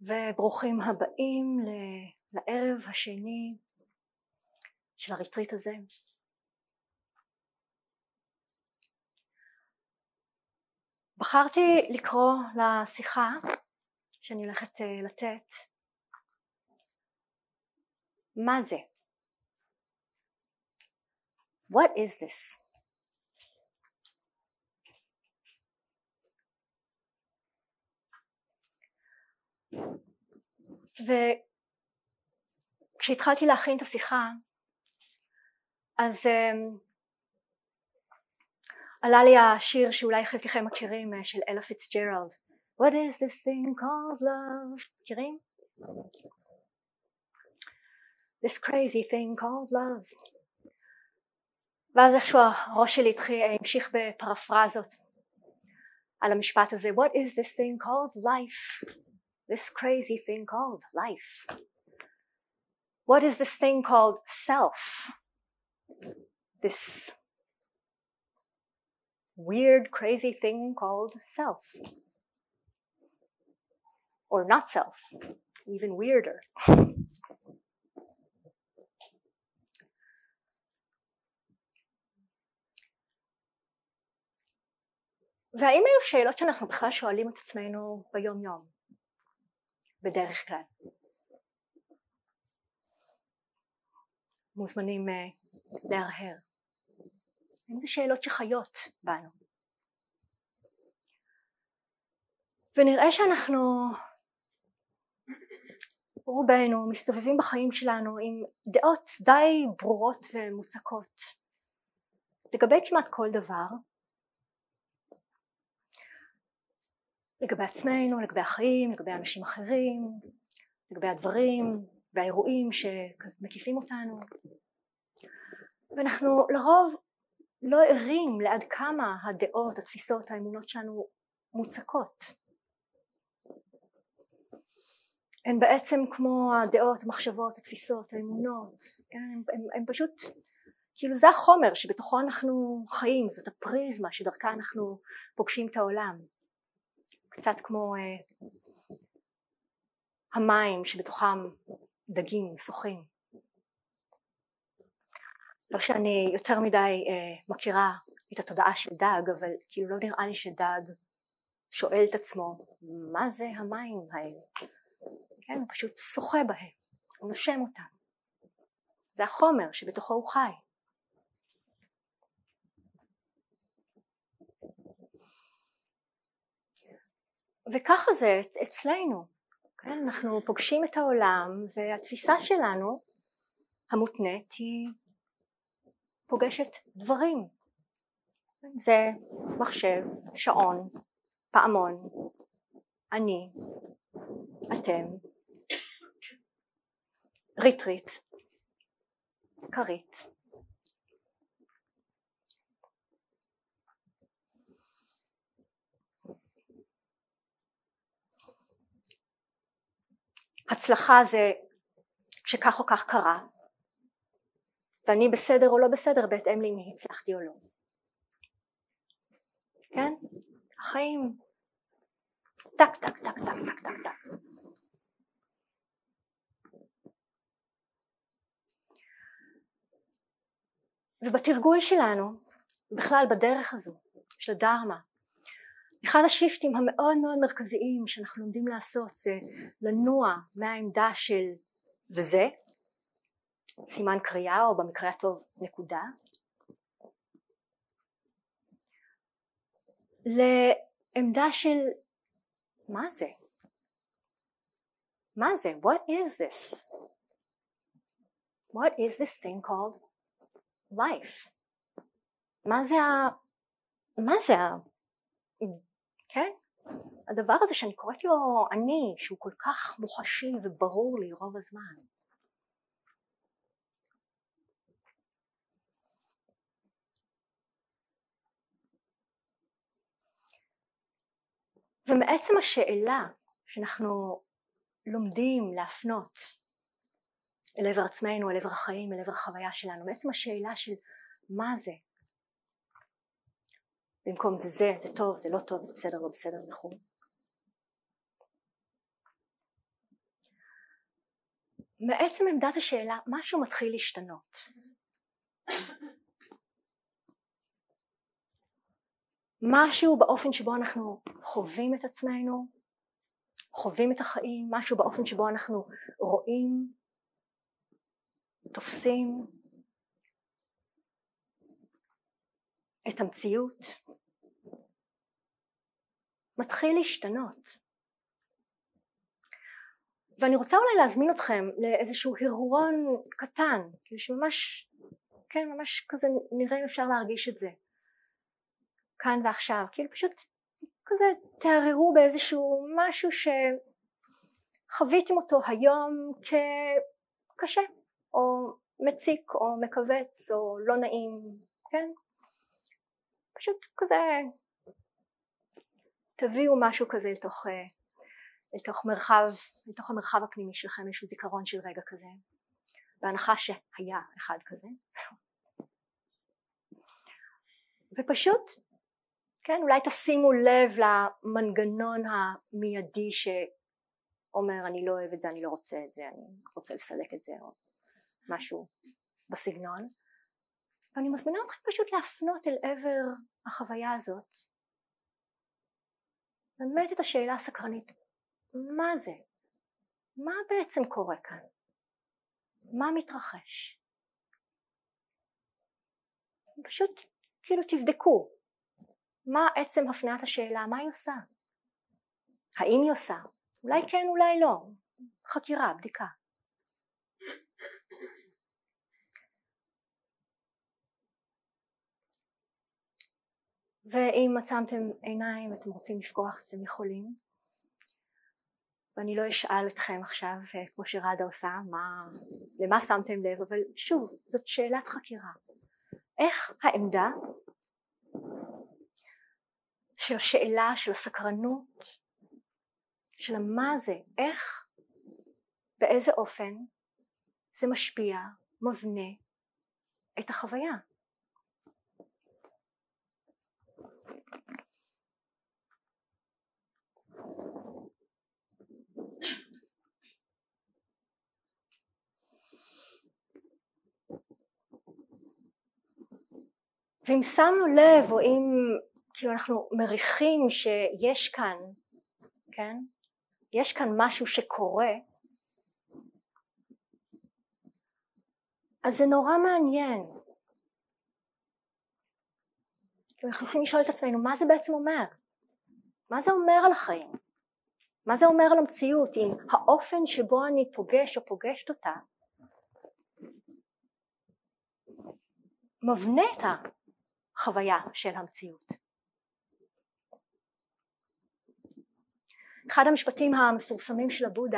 וברוכים הבאים לערב השני של הריטריט הזה. בחרתי לקרוא לשיחה שאני הולכת לתת מה זה? What is this? וכשהתחלתי להכין את השיחה אז עלה לי השיר שאולי חלקכם מכירים של אלה פיצג'רלד, What is this thing called love? מכירים? This crazy thing called love. ואז איכשהו הראש שלי המשיך בפרפרזות על המשפט הזה, What is this thing called life? This crazy thing called life. What is this thing called self? This weird crazy thing called self. Or not self, even weirder. והאם אלו שאלות שאנחנו בכלל שואלים את עצמנו ביום יום? בדרך כלל. מוזמנים להרהר. האם זה שאלות שחיות בנו? ונראה שאנחנו רובנו מסתובבים בחיים שלנו עם דעות די ברורות ומוצקות לגבי כמעט כל דבר, לגבי עצמנו, לגבי החיים, לגבי אנשים אחרים, לגבי הדברים והאירועים שמקיפים אותנו, ואנחנו לרוב לא ערים לעד כמה הדעות, התפיסות, האמונות שלנו מוצקות. הן בעצם כמו הדעות, המחשבות, התפיסות, האמונות, הן פשוט כאילו זה החומר שבתוכו אנחנו חיים, זאת הפריזמה שדרכה אנחנו פוגשים את העולם. קצת כמו המים שבתוכם דגים שוחים. לא שאני יותר מדי מכירה את התודעה של דג, אבל כאילו לא נראה לי שדג שואל את עצמו מה זה המים האלה. כן, הוא פשוט שוחה בהם, הוא נושם אותם. זה החומר שבתוכו הוא חי. וככה זה אצלנו, כן? אנחנו פוגשים את העולם והתפיסה שלנו המותנית היא פוגשת דברים. זה מחשב, שעון, פעמון, אני, אתם, ריטריט, כרית. הצלחה זה שכך או כך קרה, ואני בסדר או לא בסדר בהתאם לי אם הצלחתי או לא. כן? החיים טק טק טק טק טק טק טק. ובתרגול שלנו, בכלל בדרך הזו של הדרמה, אחד השיפטים המאוד מאוד מרכזיים שאנחנו לומדים לעשות זה לנוע מהעמדה של זה, סימן קריאה או במקרה הטוב נקודה, לעמדה של מה זה? מה זה? What is this? What is this thing called life? מה זה כן? הדבר הזה שאני קוראת לו אני, שהוא כל כך מוחשי וברור לי רוב הזמן. ומעצם השאלה שאנחנו לומדים להפנות אל עבר עצמנו, אל עבר החיים, אל עבר החוויה שלנו, מעצם השאלה של מה זה? במקום זה טוב, זה לא טוב, זה בסדר, לא בסדר, נכון? מעצם עמדת השאלה משהו מתחיל להשתנות. משהו באופן שבו אנחנו חווים את עצמנו, חווים את החיים, משהו באופן שבו אנחנו רואים, תופסים את המציאות, מתחיל להשתנות. ואני רוצה אולי להזמין אתכם לאיזשהו הרהורון קטן, כאילו שממש, כן, ממש כזה נראה אם אפשר להרגיש את זה כאן ועכשיו, כאילו פשוט כזה תערערו באיזשהו משהו שחוויתם אותו היום כקשה או מציק או מקווץ או לא נעים, כן? פשוט כזה תביאו משהו כזה לתוך המרחב הפנימי שלכם, איזשהו זיכרון של רגע כזה, בהנחה שהיה אחד כזה, ופשוט, כן, אולי תשימו לב למנגנון המיידי שאומר אני לא אוהב את זה, אני לא רוצה את זה, אני רוצה לסלק את זה, או משהו בסגנון. ואני מזמינה אתכם פשוט להפנות אל עבר החוויה הזאת, באמת את השאלה הסקרנית, מה זה? מה בעצם קורה כאן? מה מתרחש? פשוט כאילו תבדקו מה עצם הפניית השאלה, מה היא עושה? האם היא עושה? אולי כן, אולי לא. חקירה, בדיקה. ואם עצמתם עיניים ואתם רוצים לפקוח, אתם יכולים. ואני לא אשאל אתכם עכשיו, כמו שרדה עושה, למה שמתם לב, אבל שוב, זאת שאלת חקירה. איך העמדה של השאלה, של הסקרנות, של מה זה, איך, באיזה אופן זה משפיע, מבנה את החוויה. ואם שמנו לב או אם כאילו אנחנו מריחים שיש כאן, כן? יש כאן משהו שקורה, אז זה נורא מעניין. אנחנו יכולים לשאול את עצמנו, מה זה בעצם אומר? מה זה אומר על החיים? מה זה אומר על המציאות? אם האופן שבו אני פוגש או פוגשת אותה, מבנה את החוויה של המציאות. אחד המשפטים המפורסמים של הבודה,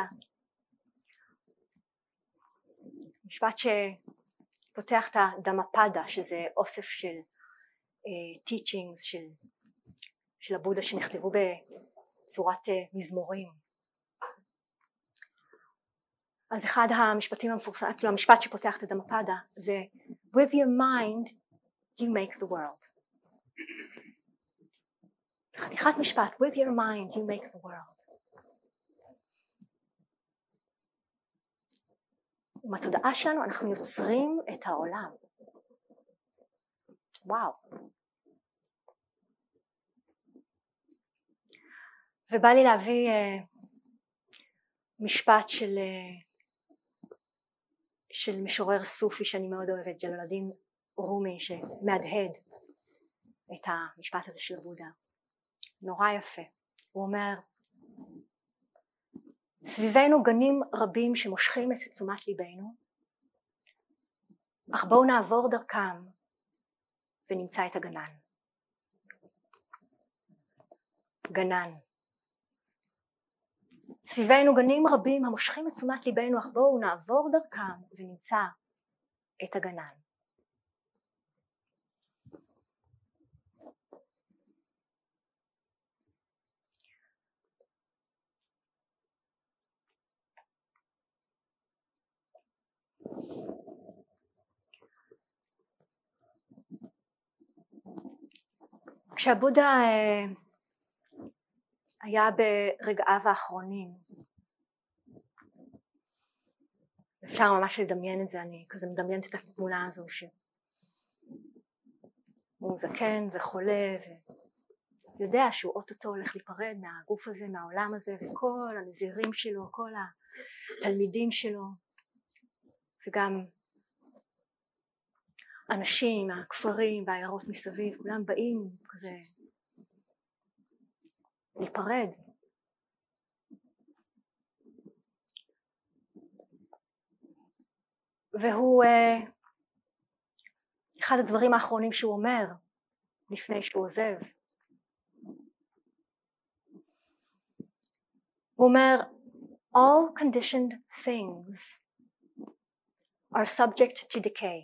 משפט שפותח את הדמפדה, שזה אוסף של teachings של הבודה שנכתבו בצורת מזמורים. אז אחד המשפטים המפורסמים, כאילו המשפט שפותח את הדמפדה זה with your mind you make the world. חתיכת משפט, with your mind you make the world. עם התודעה שלנו אנחנו יוצרים את העולם. וואו. ובא לי להביא משפט של משורר סופי שאני מאוד אוהבת, ג'לאלדין רומי, שמהדהד את המשפט הזה של הבודה. נורא יפה. הוא אומר, סביבנו גנים רבים שמושכים את תשומת ליבנו, אך בואו נעבור דרכם ונמצא את הגנן. גנן. סביבנו גנים רבים המושכים את תשומת ליבנו, אך בואו נעבור דרכם ונמצא את הגנן. כשהבודה היה ברגעיו האחרונים, אפשר ממש לדמיין את זה, אני כזה מדמיינת את התמונה הזו שהוא זקן וחולה ויודע שהוא אוטוטו הולך להיפרד מהגוף הזה, מהעולם הזה, וכל הנזירים שלו, כל התלמידים שלו, וגם אנשים מהכפרים והעיירות מסביב, כולם באים כזה להיפרד. והוא אחד הדברים האחרונים שהוא אומר לפני שהוא עוזב, הוא אומר all conditioned things are subject to decay.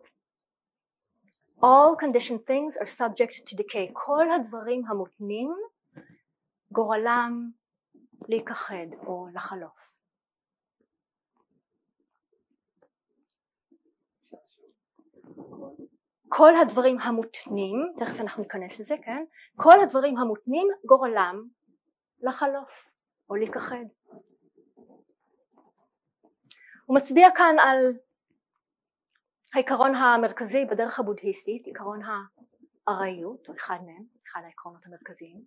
All conditioned things are subject to decay. כל הדברים המותנים גורלם להיכחד או לחלוף. כל הדברים המותנים, תכף אנחנו ניכנס לזה, כן? כל הדברים המותנים גורלם לחלוף או להיכחד. הוא מצביע כאן על העיקרון המרכזי בדרך הבודהיסטית, עיקרון הארעיות, או אחד מהם, אחד העקרונות המרכזיים.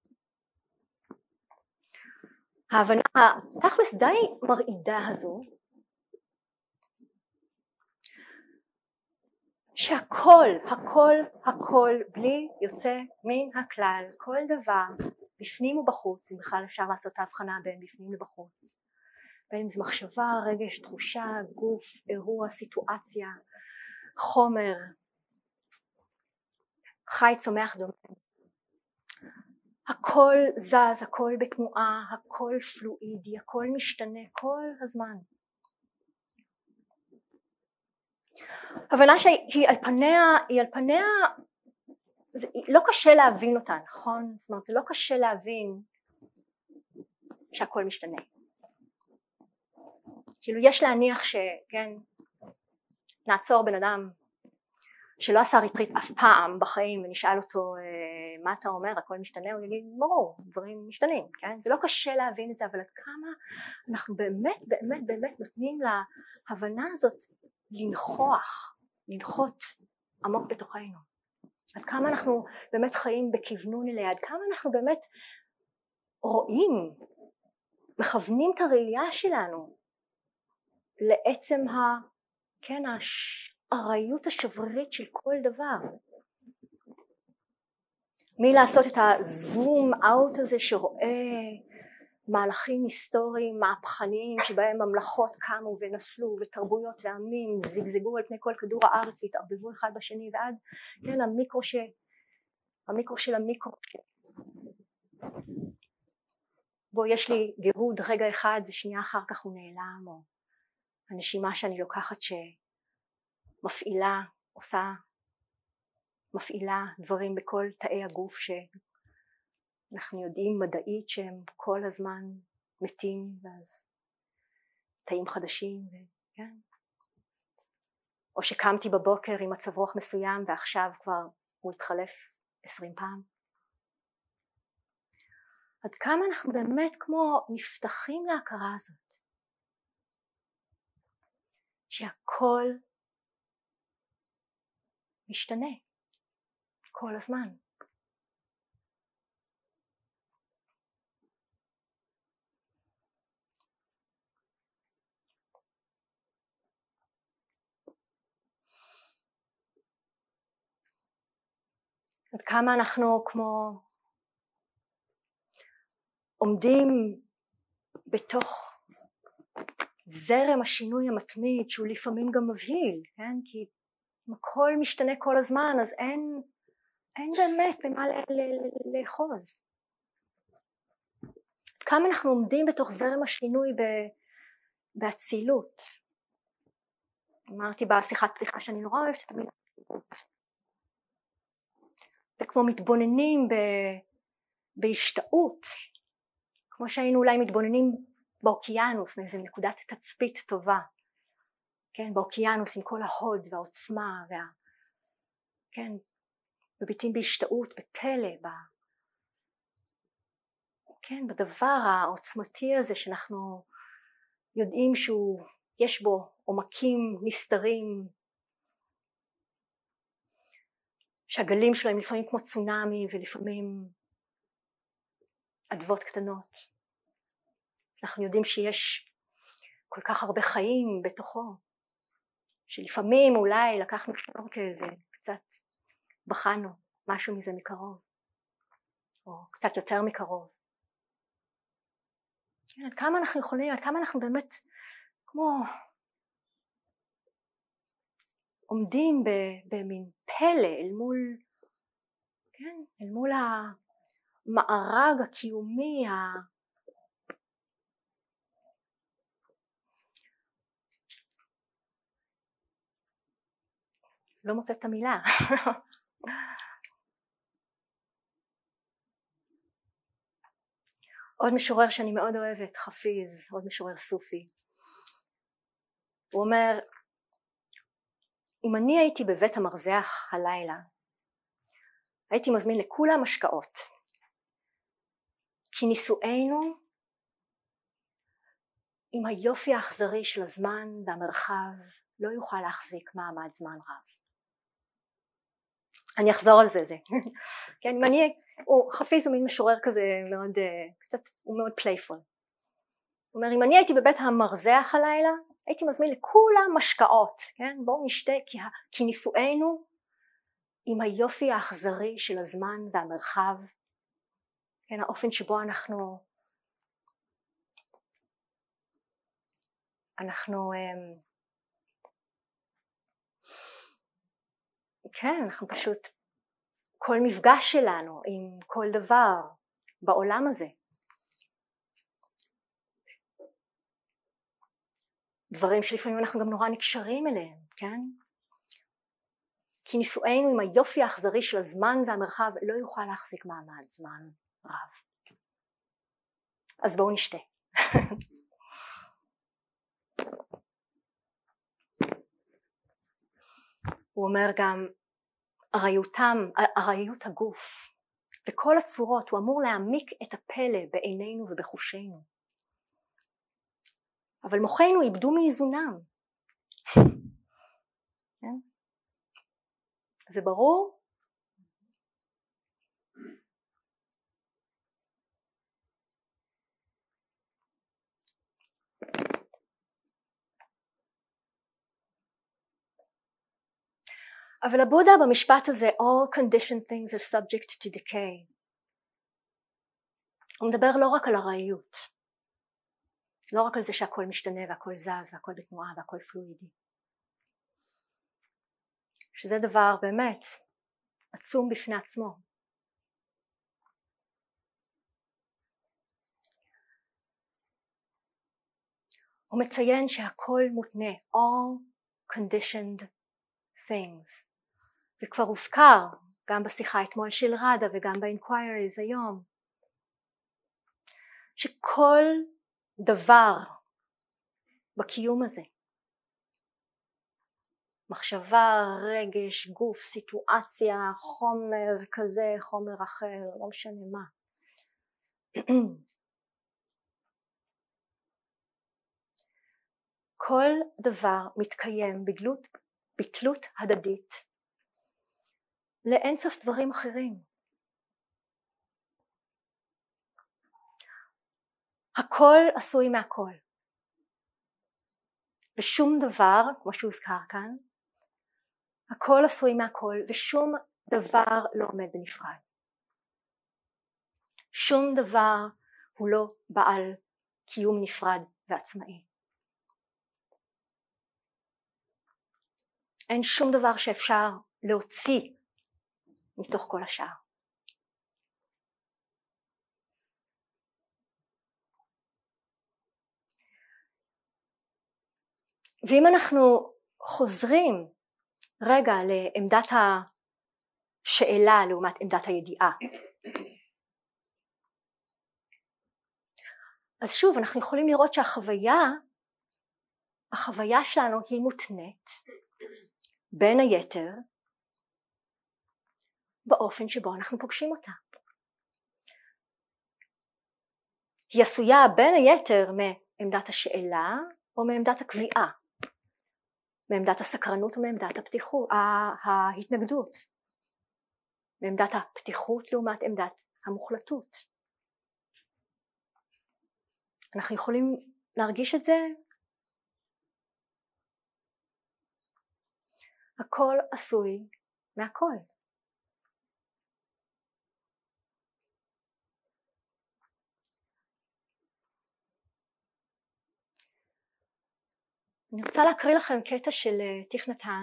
ההבנה התכלס די מרעידה הזו, שהכל, הכל, הכל, בלי יוצא מן הכלל, כל דבר, בפנים ובחוץ, אם בכלל אפשר לעשות ההבחנה בין בפנים ובחוץ, בין אם זה מחשבה, רגש, תחושה, גוף, אירוע, סיטואציה, חומר, חי, צומח, דומם. הכל זז, הכל בתנועה, הכל פלואידי, הכל משתנה כל הזמן. הבנה שהיא על פניה, לא קשה להבין אותה, נכון? זאת אומרת, זה לא קשה להבין שהכל משתנה. כאילו יש להניח שכן, נעצור בן אדם שלא עשה ריטריט אף פעם בחיים ונשאל אותו מה אתה אומר, הכל משתנה, הוא יגיד ברור, דברים משתנים, כן? זה לא קשה להבין את זה, אבל עד כמה אנחנו באמת באמת באמת נותנים להבנה הזאת לנחות עמוק בתוכנו. עד כמה אנחנו באמת חיים בכיוונון אליה, עד כמה אנחנו באמת רואים, מכוונים את הראייה שלנו לעצם הארעיות השברירית של כל דבר. מי לעשות את הזום אאוט הזה שרואה מהלכים היסטוריים מהפכניים שבהם ממלכות קמו ונפלו ותרבויות ועמים זגזגו על פני כל כדור הארץ והתערבבו אחד בשני, ועד כן המיקרו של המיקרו בו יש לי גירוד רגע אחד ושנייה אחר כך הוא נעלם, או הנשימה שאני לוקחת שמפעילה, מפעילה דברים בכל תאי הגוף שאנחנו יודעים מדעית שהם כל הזמן מתים, ואז תאים חדשים, כן? או שקמתי בבוקר עם מצב רוח מסוים ועכשיו כבר הוא התחלף 20 פעם. עד כמה אנחנו באמת כמו נפתחים להכרה הזאת שהכל משתנה כל הזמן. עד כמה אנחנו כמו עומדים בתוך זרם השינוי המתמיד שהוא לפעמים גם מבהיל, כן? כי הכל משתנה כל הזמן, אז אין באמת במה לאחוז. כמה אנחנו עומדים בתוך זרם השינוי באצילות. אמרתי בשיחת פתיחה שאני נורא אוהבת את המילה אצילות. וכמו מתבוננים בהשתאות, כמו שהיינו אולי מתבוננים באוקיינוס, מאיזו נקודת תצפית טובה, כן, באוקיינוס עם כל ההוד והעוצמה כן, מביטים בהשתאות, בפלא, כן, בדבר העוצמתי הזה שאנחנו יודעים שהוא יש בו עומקים נסתרים, שהגלים שלהם לפעמים כמו צונאמי ולפעמים אדוות קטנות. אנחנו יודעים שיש כל כך הרבה חיים בתוכו, שלפעמים אולי לקחנו שנורקל וקצת בחנו משהו מזה מקרוב, או קצת יותר מקרוב. כן, עד כמה אנחנו יכולים, עד כמה אנחנו באמת כמו עומדים במין פלא אל מול, כן, אל מול המארג הקיומי לא מוצאת את המילה. עוד משורר שאני מאוד אוהבת, חפיז, עוד משורר סופי. הוא אומר, אם אני הייתי בבית המרזח הלילה, הייתי מזמין לכולם משקאות, כי נישואינו עם היופי האכזרי של הזמן והמרחב לא יוכל להחזיק מעמד זמן רב. אני אחזור על זה. כן, אם אני, חפיז הוא מין משורר כזה מאוד, קצת, הוא מאוד פלייפול. הוא אומר, אם אני הייתי בבית המרזח הלילה, הייתי מזמין לכולם משקאות, כן? בואו נשתה, כי נישואינו עם היופי האכזרי של הזמן והמרחב, כן, האופן שבו אנחנו כן, אנחנו פשוט, כל מפגש שלנו עם כל דבר בעולם הזה, דברים שלפעמים אנחנו גם נורא נקשרים אליהם, כן? כי נישואינו עם היופי האכזרי של הזמן והמרחב לא יוכל להחזיק מעמד זמן רב. אז בואו נשתה. הוא אומר גם, ארעיות הגוף וכל הצורות, הוא אמור להעמיק את הפלא בעינינו ובחושינו. אבל מוחנו איבדו מאיזונם. זה ברור? אבל הבודה במשפט הזה, all conditioned things are subject to decay. הוא מדבר לא רק על הרעיות, לא רק על זה שהכל משתנה והכל זז והכל בתנועה והכל פלואידי. שזה דבר באמת עצום בפני עצמו. הוא מציין שהכל מותנה, all conditioned things. וכבר הוזכר גם בשיחה אתמול של רדה וגם באינקווייריז היום, שכל דבר בקיום הזה, מחשבה, רגש, גוף, סיטואציה, חומר כזה, חומר אחר, לא משנה מה, כל דבר מתקיים בתלות הדדית לאינסוף דברים אחרים. הכל עשוי מהכל, ושום דבר, כמו שהוזכר כאן, הכל עשוי מהכל ושום דבר לא עומד בנפרד. שום דבר הוא לא בעל קיום נפרד ועצמאי. אין שום דבר שאפשר להוציא מתוך כל השאר. ואם אנחנו חוזרים רגע לעמדת השאלה לעומת עמדת הידיעה, אז שוב אנחנו יכולים לראות שהחוויה שלנו היא מותנית בין היתר באופן שבו אנחנו פוגשים אותה. היא עשויה בין היתר מעמדת השאלה או מעמדת הקביעה, מעמדת הסקרנות או מעמדת ההתנגדות, מעמדת הפתיחות לעומת עמדת המוחלטות. אנחנו יכולים להרגיש את זה. הכל עשוי מהכל. אני רוצה להקריא לכם קטע של תיך נתן,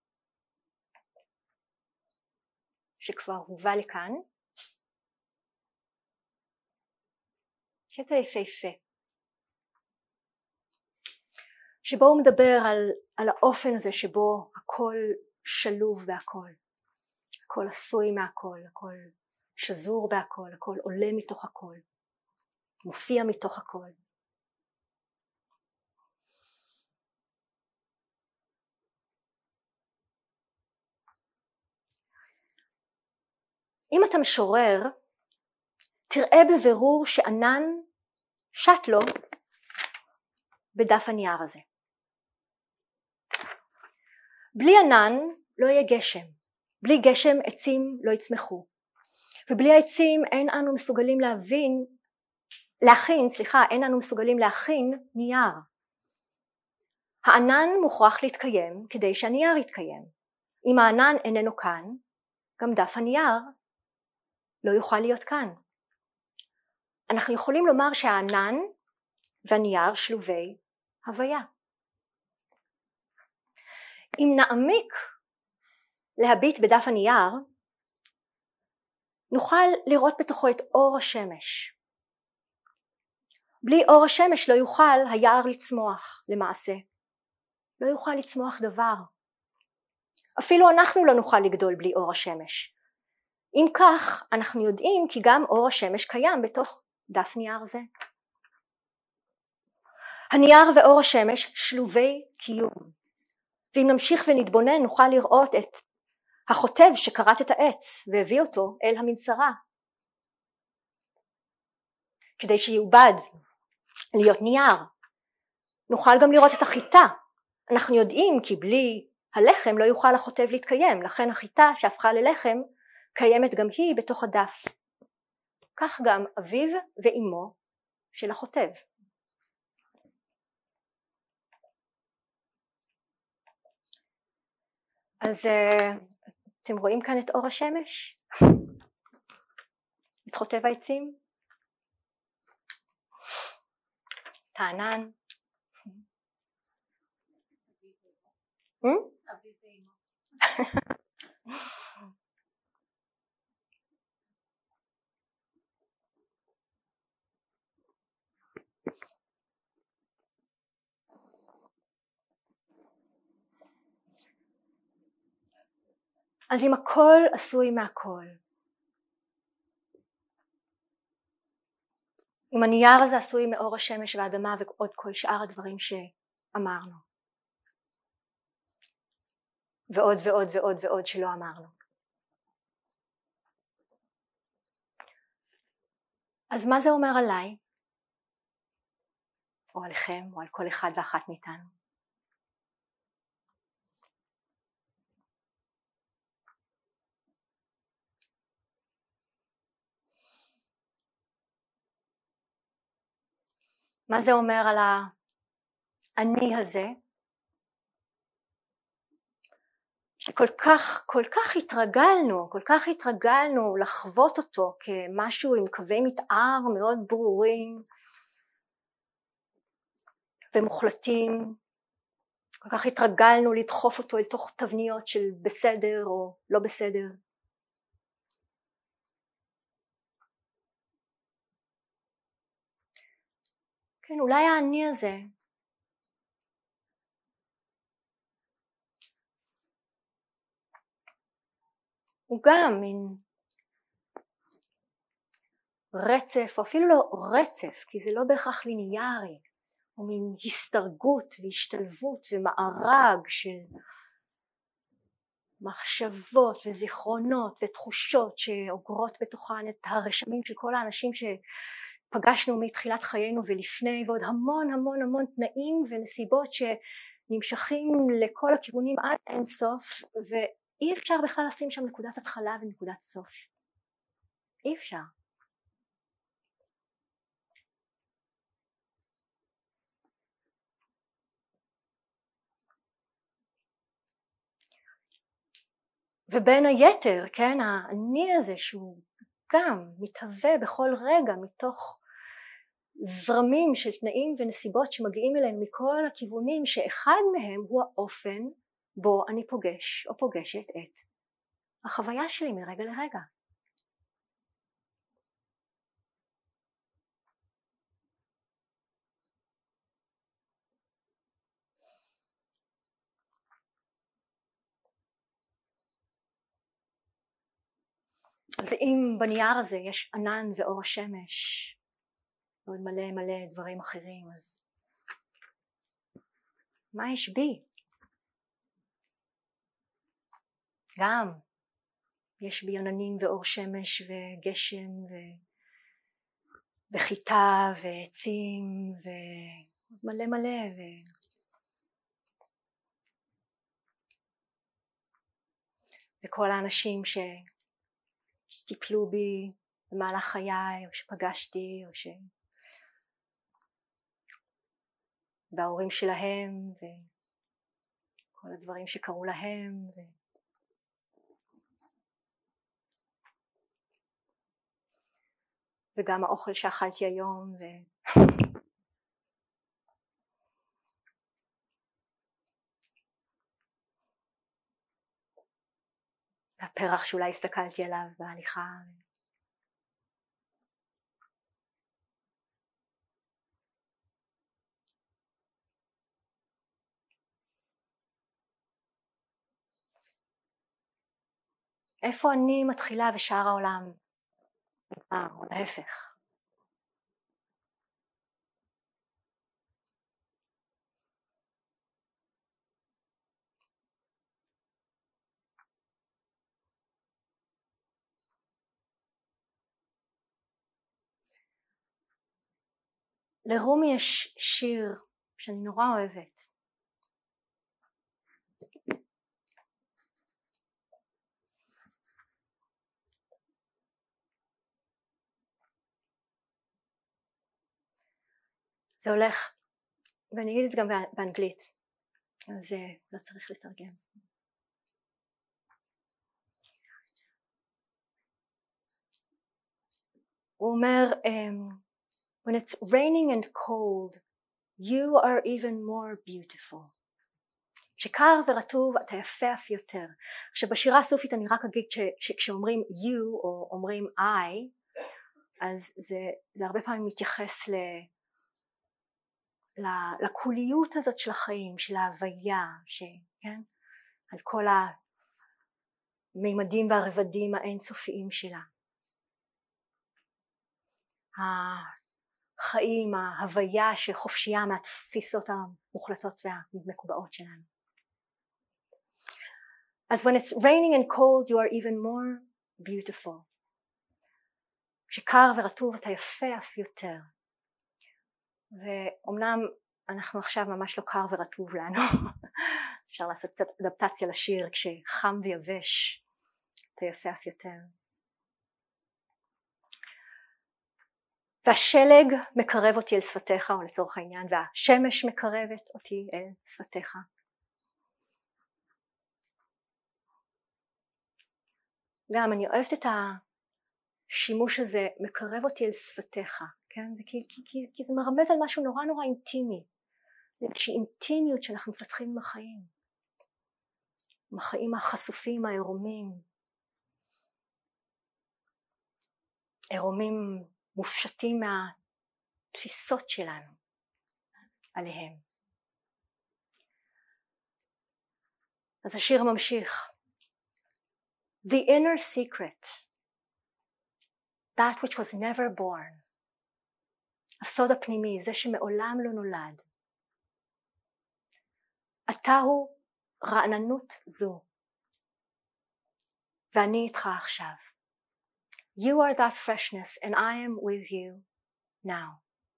שכבר הובא לכאן. קטע יפהפה, שבו הוא מדבר על האופן הזה שבו הכל שלוב בהכל, הכל עשוי מהכל, הכל שזור בהכל, הכל עולה מתוך הכל, מופיע מתוך הכל. אם אתה משורר, תראה בבירור שענן שט לו בדף הנייר הזה. בלי ענן לא יהיה גשם, בלי גשם עצים לא יצמחו, ובלי העצים אין אנו מסוגלים להכין נייר. הענן מוכרח להתקיים כדי שהנייר יתקיים. אם הענן איננו כאן, גם דף הנייר לא יוכל להיות כאן. אנחנו יכולים לומר שהענן והנייר שלובי הוויה. אם נעמיק להביט בדף הנייר, נוכל לראות בתוכו את אור השמש. בלי אור השמש לא יוכל היער לצמוח למעשה. לא יוכל לצמוח דבר. אפילו אנחנו לא נוכל לגדול בלי אור השמש. אם כך, אנחנו יודעים כי גם אור השמש קיים בתוך דף נייר זה. הנייר ואור השמש שלובי קיום. ואם נמשיך ונתבונן נוכל לראות את החוטב שכרת את העץ והביא אותו אל המנסרה. כדי שיעובד להיות נייר. נוכל גם לראות את החיטה. אנחנו יודעים כי בלי הלחם לא יוכל החוטב להתקיים. לכן החיטה שהפכה ללחם קיימת גם היא בתוך הדף. כך גם אביו ואמו של החוטב. אז אתם רואים כאן את אור השמש? את חוטב העצים? את הענן? אז אם הכל עשוי מהכל, אם הנייר הזה עשוי מאור השמש והאדמה ועוד כל שאר הדברים שאמרנו, ועוד ועוד ועוד ועוד שלא אמרנו, אז מה זה אומר עליי, או עליכם, או על כל אחד ואחת מאיתנו? מה זה אומר על האני הזה, שכל כך התרגלנו לחוות אותו כמשהו עם קווי מתאר מאוד ברורים ומוחלטים, כל כך התרגלנו לדחוף אותו אל תוך תבניות של בסדר או לא בסדר. כן, אולי האני הזה הוא גם מין רצף, או אפילו לא רצף, כי זה לא בהכרח ליניארי, הוא מין הסתרגות והשתלבות ומארג של מחשבות וזיכרונות ותחושות שאוגרות בתוכן את הרשמים של כל האנשים פגשנו מתחילת חיינו ולפני, ועוד המון המון המון תנאים ונסיבות שנמשכים לכל הכיוונים עד אין סוף, ואי אפשר בכלל לשים שם נקודת התחלה ונקודת סוף. אי אפשר. ובין היתר, כן, האני הזה שהוא גם מתהווה בכל רגע מתוך זרמים של תנאים ונסיבות שמגיעים אלינו מכל הכיוונים, שאחד מהם הוא האופן בו אני פוגש או פוגשת את החוויה שלי מרגע לרגע. אז אם בנייר הזה יש ענן ואור השמש ועוד מלא מלא דברים אחרים, אז מה יש בי? גם יש בי עננים ואור שמש וגשם וחיטה ועצים ומלא מלא וכל האנשים שטיפלו בי במהלך חיי, או שפגשתי, או וההורים שלהם וכל הדברים שקרו להם וגם האוכל שאכלתי היום והפרח שאולי הסתכלתי עליו בהליכה. איפה אני מתחילה ושאר העולם? או להפך. לרומי יש שיר שאני נורא אוהבת. זה הולך, ואני אגיד את זה גם באנגלית, אז לא צריך לתרגם. הוא אומר, when it's raining and cold, you are even more beautiful. כשקר ורטוב אתה יפה אף יותר. עכשיו בשירה הסופית אני רק אגיד שכשאומרים you או אומרים I, אז זה הרבה פעמים מתייחס לקוליות הזאת של החיים, של ההוויה, כן? על כל המימדים והרבדים האינסופיים שלה. החיים, ההוויה שחופשייה מהתפיסות המוחלטות והמקובעות שלנו. אז when it's raining and cold you are even more beautiful. כשקר ורטוב אתה יפה אף יותר. ואומנם אנחנו עכשיו ממש לא קר ורטוב לנו, אפשר לעשות קצת אדפטציה לשיר, כשחם ויבש אתה יפה אף יותר. והשלג מקרב אותי אל שפתיך, או לצורך העניין, והשמש מקרבת אותי אל שפתיך. גם אני אוהבת את השימוש הזה, מקרב אותי אל שפתיך, כן? זה כי זה מרמז על משהו נורא נורא אינטימי, איזושהי אינטימיות שאנחנו מפתחים עם החיים, עם החיים החשופים, העירומים מופשטים מהתפיסות שלנו עליהם. אז השיר ממשיך. The inner secret, that which was never born, הסוד הפנימי, זה שמעולם לא נולד, אתה הוא רעננות זו, ואני איתך עכשיו. You are that freshness and I am with you now.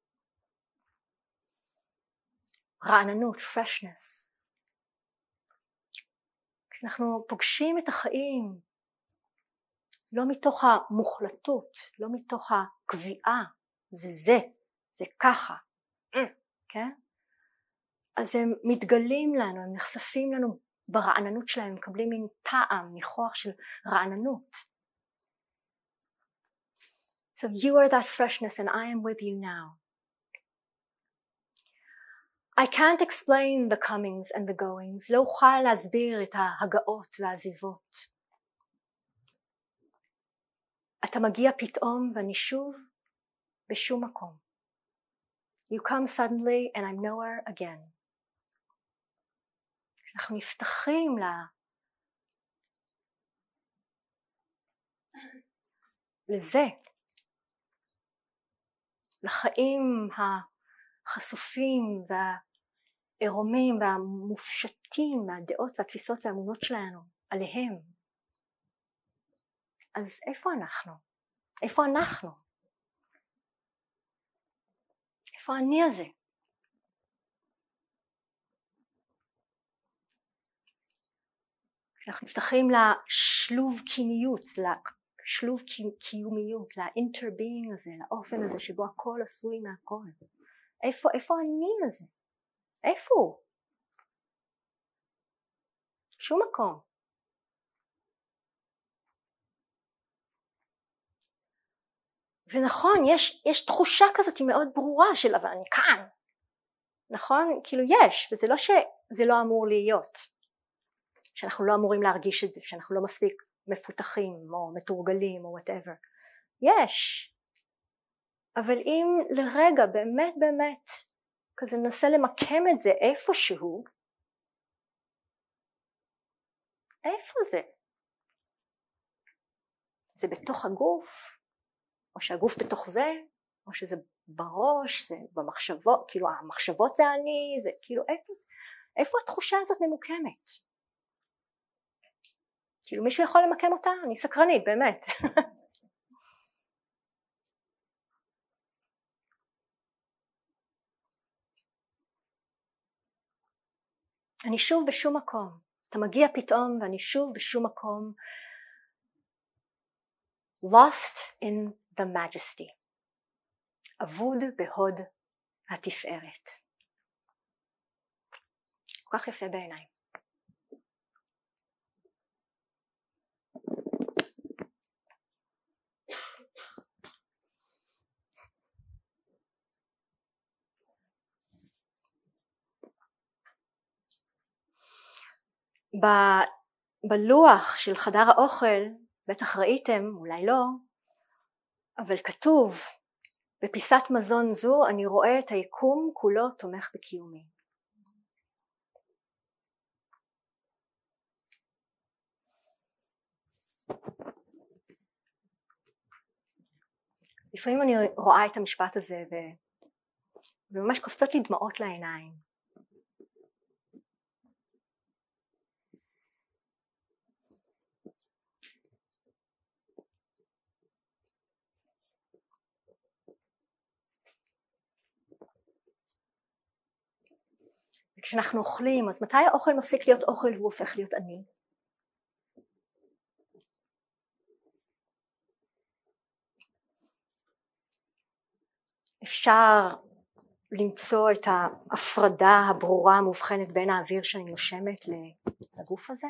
רעננות, freshness. כשאנחנו פוגשים את החיים לא מתוך המוחלטות, לא מתוך הקביעה, זה ככה, כן? אז הם מתגלים לנו, הם נחשפים לנו ברעננות שלהם, הם מקבלים מין טעם, ניחוח של רעננות. So you are that freshness and I am with you now. I can't explain the comings and the goings, לא אוכל להסביר את ההגעות והעזיבות. אתה מגיע פתאום ואני שוב בשום מקום. You come suddenly and I'm nowhere again. אנחנו נפתחים לזה, לחיים החשופים והעירומים והמופשטים מהדעות והתפיסות והאמונות שלנו עליהם. אז איפה אנחנו? איפה אנחנו? איפה אני הזה? אנחנו נפתחים לשלוב קיומיות, לשלוב קיומיות, לאינטרביינג הזה, לאופן הזה שבו הכל עשוי מהכל. איפה אני הזה? איפה הוא? שום מקום. ונכון, יש תחושה כזאת מאוד ברורה של אבל אני כאן. נכון? כאילו יש, וזה לא שזה לא אמור להיות. שאנחנו לא אמורים להרגיש את זה, שאנחנו לא מספיק מפותחים או מתורגלים או whatever. יש. אבל אם לרגע באמת כזה ננסה למקם את זה איפשהו, איפה זה? זה בתוך הגוף? או שהגוף בתוך זה? או שזה בראש? זה במחשבות? כאילו המחשבות זה אני? זה כאילו איפה זה? איפה התחושה הזאת ממוקמת? כאילו מישהו יכול למקם אותה? אני סקרנית, באמת. אני שוב בשום מקום. אתה מגיע פתאום ואני שוב בשום מקום. Lost in the majesty. אבוד בהוד התפארת. כל כך יפה בעיניי. בלוח של חדר האוכל, בטח ראיתם, אולי לא, אבל כתוב, בפיסת מזון זו אני רואה את היקום כולו תומך בקיומי. לפעמים אני רואה את המשפט הזה וממש קופצות לי דמעות לעיניים. כשאנחנו אוכלים, אז מתי האוכל מפסיק להיות אוכל והוא הופך להיות אני? אפשר למצוא את ההפרדה הברורה המובחנת בין האוויר שאני נושמת לגוף הזה?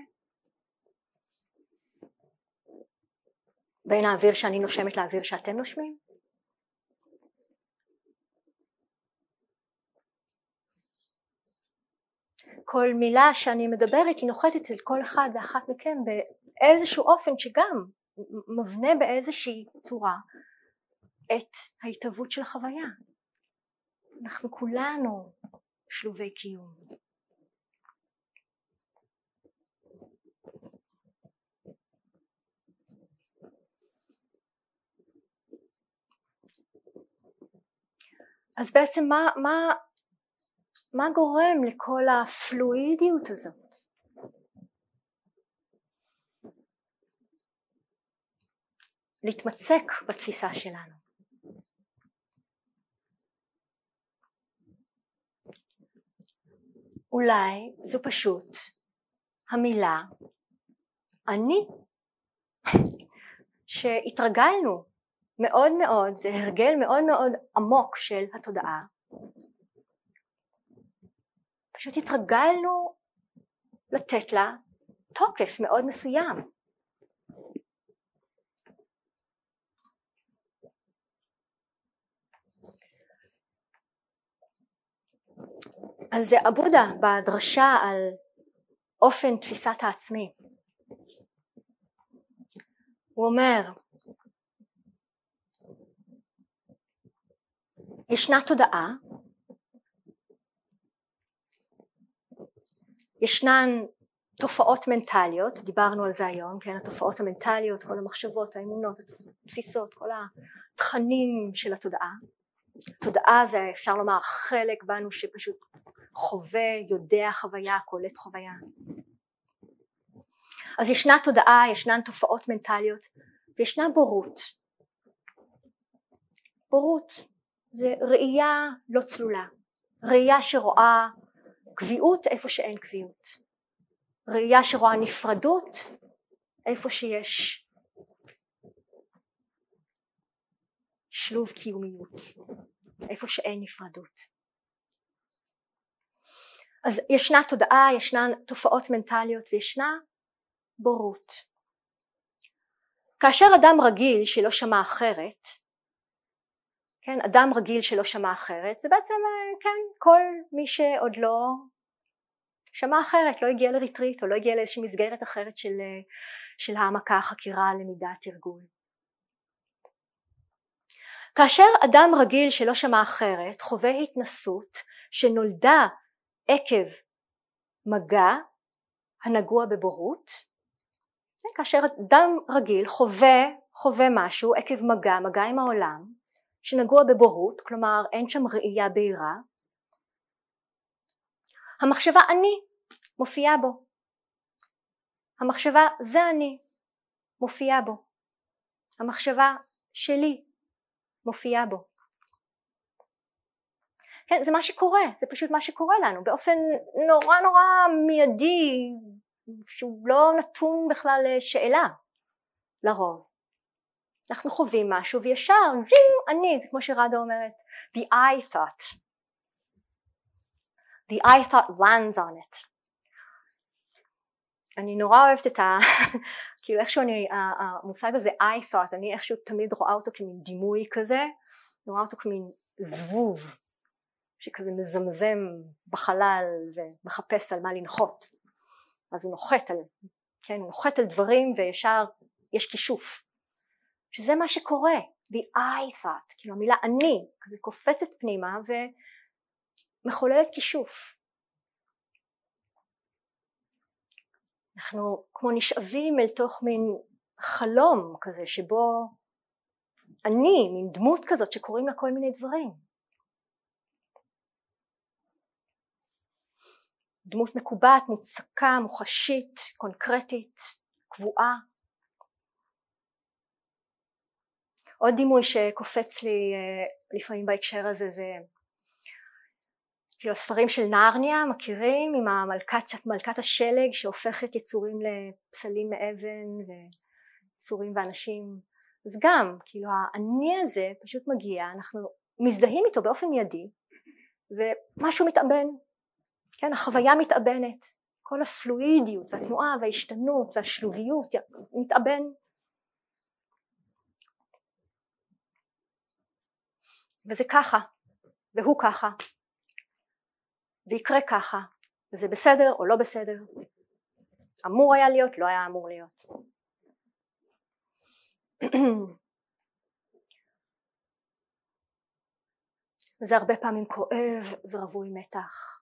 בין האוויר שאני נושמת לאוויר שאתם נושמים? כל מילה שאני מדברת היא נוחתת אצל כל אחד ואחת מכם באיזשהו אופן שגם מבנה באיזושהי צורה את ההתהוות של החוויה. אנחנו כולנו שלובי קיום. אז בעצם מה גורם לכל הפלואידיות הזאת? להתמצק בתפיסה שלנו. אולי זו פשוט המילה אני, שהתרגלנו מאוד מאוד, זה הרגל מאוד מאוד עמוק של התודעה, פשוט התרגלנו לתת לה תוקף מאוד מסוים. אז זה הבודה בדרשה על אופן תפיסת העצמי. הוא אומר, ישנה תודעה, ישנן תופעות מנטליות, דיברנו על זה היום, כן, התופעות המנטליות, כל המחשבות, האמונות, התפיסות, כל התכנים של התודעה. תודעה זה אפשר לומר חלק בנו שפשוט חווה, יודע חוויה, קולט חוויה. אז ישנה תודעה, ישנן תופעות מנטליות וישנה בורות. בורות זה ראייה לא צלולה, ראייה שרואה קביעות איפה שאין קביעות, ראייה שרואה נפרדות איפה שיש שלוב קיומיות, איפה שאין נפרדות. אז ישנה תודעה, ישנן תופעות מנטליות וישנה בורות. כאשר אדם רגיל שלא שמע אחרת, כן, אדם רגיל שלא שמע אחרת, זה בעצם, כן, כל מי שעוד לא שמע אחרת, לא הגיע לריטריט או לא הגיע לאיזושהי מסגרת אחרת של העמקה, חקירה, למידה, תרגול. כאשר אדם רגיל שלא שמע אחרת חווה התנסות שנולדה עקב מגע הנגוע בבורות, כאשר אדם רגיל חווה משהו עקב מגע עם העולם שנגוע בבורות, כלומר אין שם ראייה בהירה, המחשבה אני מופיעה בו, המחשבה זה אני מופיעה בו, המחשבה שלי מופיעה בו. כן, זה מה שקורה, זה פשוט מה שקורה לנו באופן נורא נורא מיידי, שהוא לא נתון בכלל לשאלה לרוב. אנחנו חווים משהו וישר אני, זה כמו שרדה אומרת, the I thought lands on it. אני נורא אוהבת את כאילו איכשהו המושג הזה I thought, אני איכשהו תמיד רואה אותו כמין דימוי כזה, רואה אותו כמין זבוב שכזה מזמזם בחלל ומחפש על מה לנחות, אז הוא נוחת על, כן, הוא נוחת על דברים וישר יש כישוף, שזה מה שקורה, the I thought, כאילו המילה אני כזה קופצת פנימה ומחוללת כישוף. אנחנו כמו נשאבים אל תוך מין חלום כזה שבו אני, מין דמות כזאת שקוראים לה כל מיני דברים, דמות מקובעת, מוצקה, מוחשית, קונקרטית, קבועה. עוד דימוי שקופץ לי לפעמים בהקשר הזה זה כאילו הספרים של נרניה, מכירים, עם מלכת השלג שהופכת יצורים לפסלים מאבן ויצורים ואנשים. אז גם כאילו האני הזה פשוט מגיע, אנחנו מזדהים איתו באופן מיידי ומשהו מתאבן, כן, החוויה מתאבנת, כל הפלואידיות והתנועה וההשתנות והשלוביות מתאבן. וזה ככה, והוא ככה, ויקרה ככה, וזה בסדר או לא בסדר, אמור היה להיות, לא היה אמור להיות. וזה הרבה פעמים כואב ורווי מתח.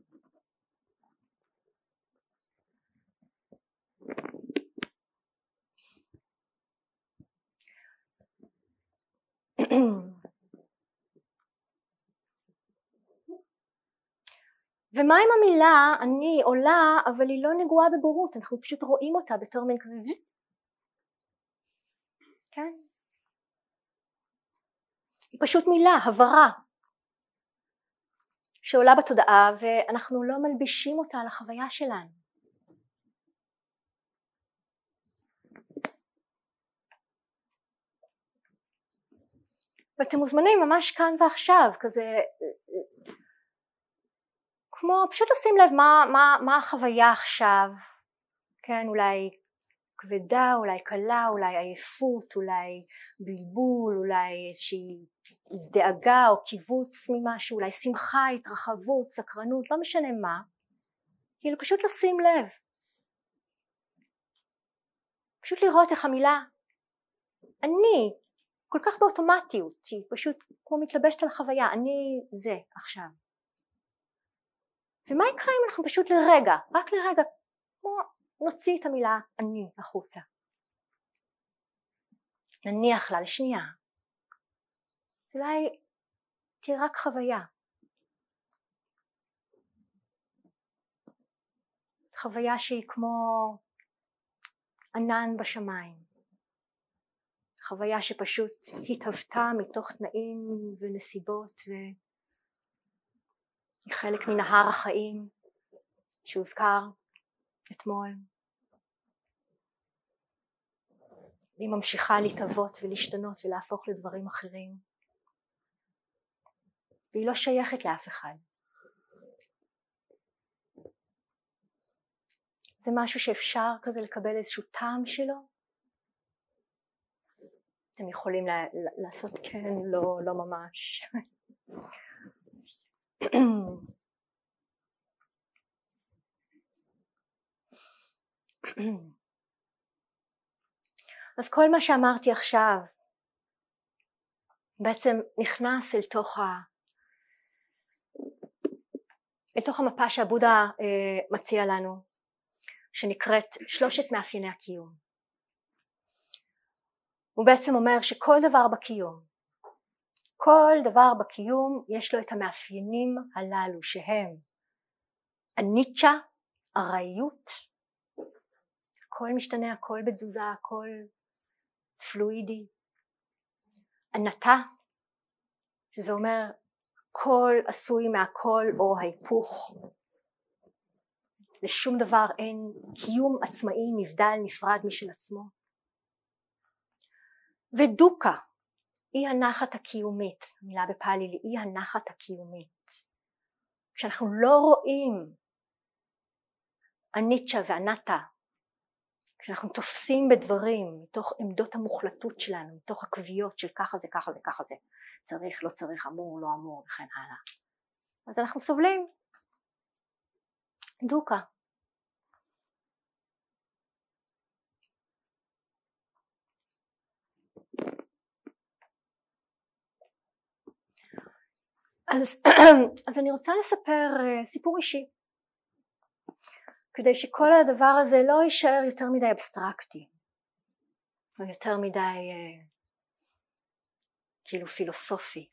ומה אם המילה אני עולה אבל היא לא נגועה בבורות, אנחנו פשוט רואים אותה בתור מין כזה, כן? היא פשוט מילה, הברה, שעולה בתודעה ואנחנו לא מלבישים אותה על החוויה שלנו. ואתם מוזמנים ממש כאן ועכשיו, כזה, כמו פשוט לשים לב מה החוויה עכשיו, כן, אולי כבדה, אולי קלה, אולי עייפות, אולי בלבול, אולי איזושהי דאגה או קיבוץ ממשהו, אולי שמחה, התרחבות, סקרנות, לא משנה מה, כאילו פשוט לשים לב, פשוט לראות איך המילה אני כל כך באוטומטיות, היא פשוט כמו מתלבשת על חוויה, אני זה עכשיו. ומה יקרה אם אנחנו פשוט לרגע, רק לרגע, כמו נוציא את המילה אני החוצה, נניח לה לשנייה, אז אולי תהיה רק חוויה, חוויה שהיא כמו ענן בשמיים, חוויה שפשוט התהוותה מתוך תנאים ונסיבות והיא חלק מנהר החיים שהוזכר אתמול, והיא ממשיכה להתהוות ולהשתנות ולהפוך לדברים אחרים, והיא לא שייכת לאף אחד. זה משהו שאפשר כזה לקבל איזשהו טעם שלו. אתם יכולים לעשות כן, לא ממש. אז כל מה שאמרתי עכשיו בעצם נכנס אל תוך המפה שהבודה מציע לנו, שנקראת 3 מאפייני הקיום. הוא בעצם אומר שכל דבר בקיום, כל דבר בקיום יש לו את המאפיינים הללו שהם הניטשה, ארעיות, הכל משתנה, הכל בתזוזה, הכל פלואידי, ענתה, שזה אומר כל עשוי מהכל או ההיפוך, לשום דבר אין קיום עצמאי נבדל נפרד משל עצמו, ודוקה, אי הנחת הקיומית, המילה בפאלי לי, אי הנחת הקיומית, כשאנחנו לא רואים הניטשה והנטה, כשאנחנו תופסים בדברים מתוך עמדות המוחלטות שלנו, מתוך הקביעות של ככה זה, ככה זה, ככה זה, צריך, לא צריך, אמור, לא אמור וכן הלאה, אז אנחנו סובלים דוקה. אז אני רוצה לספר סיפור אישי, כדי שכל הדבר הזה לא יישאר יותר מדי אבסטרקטי, או יותר מדי כאילו פילוסופי.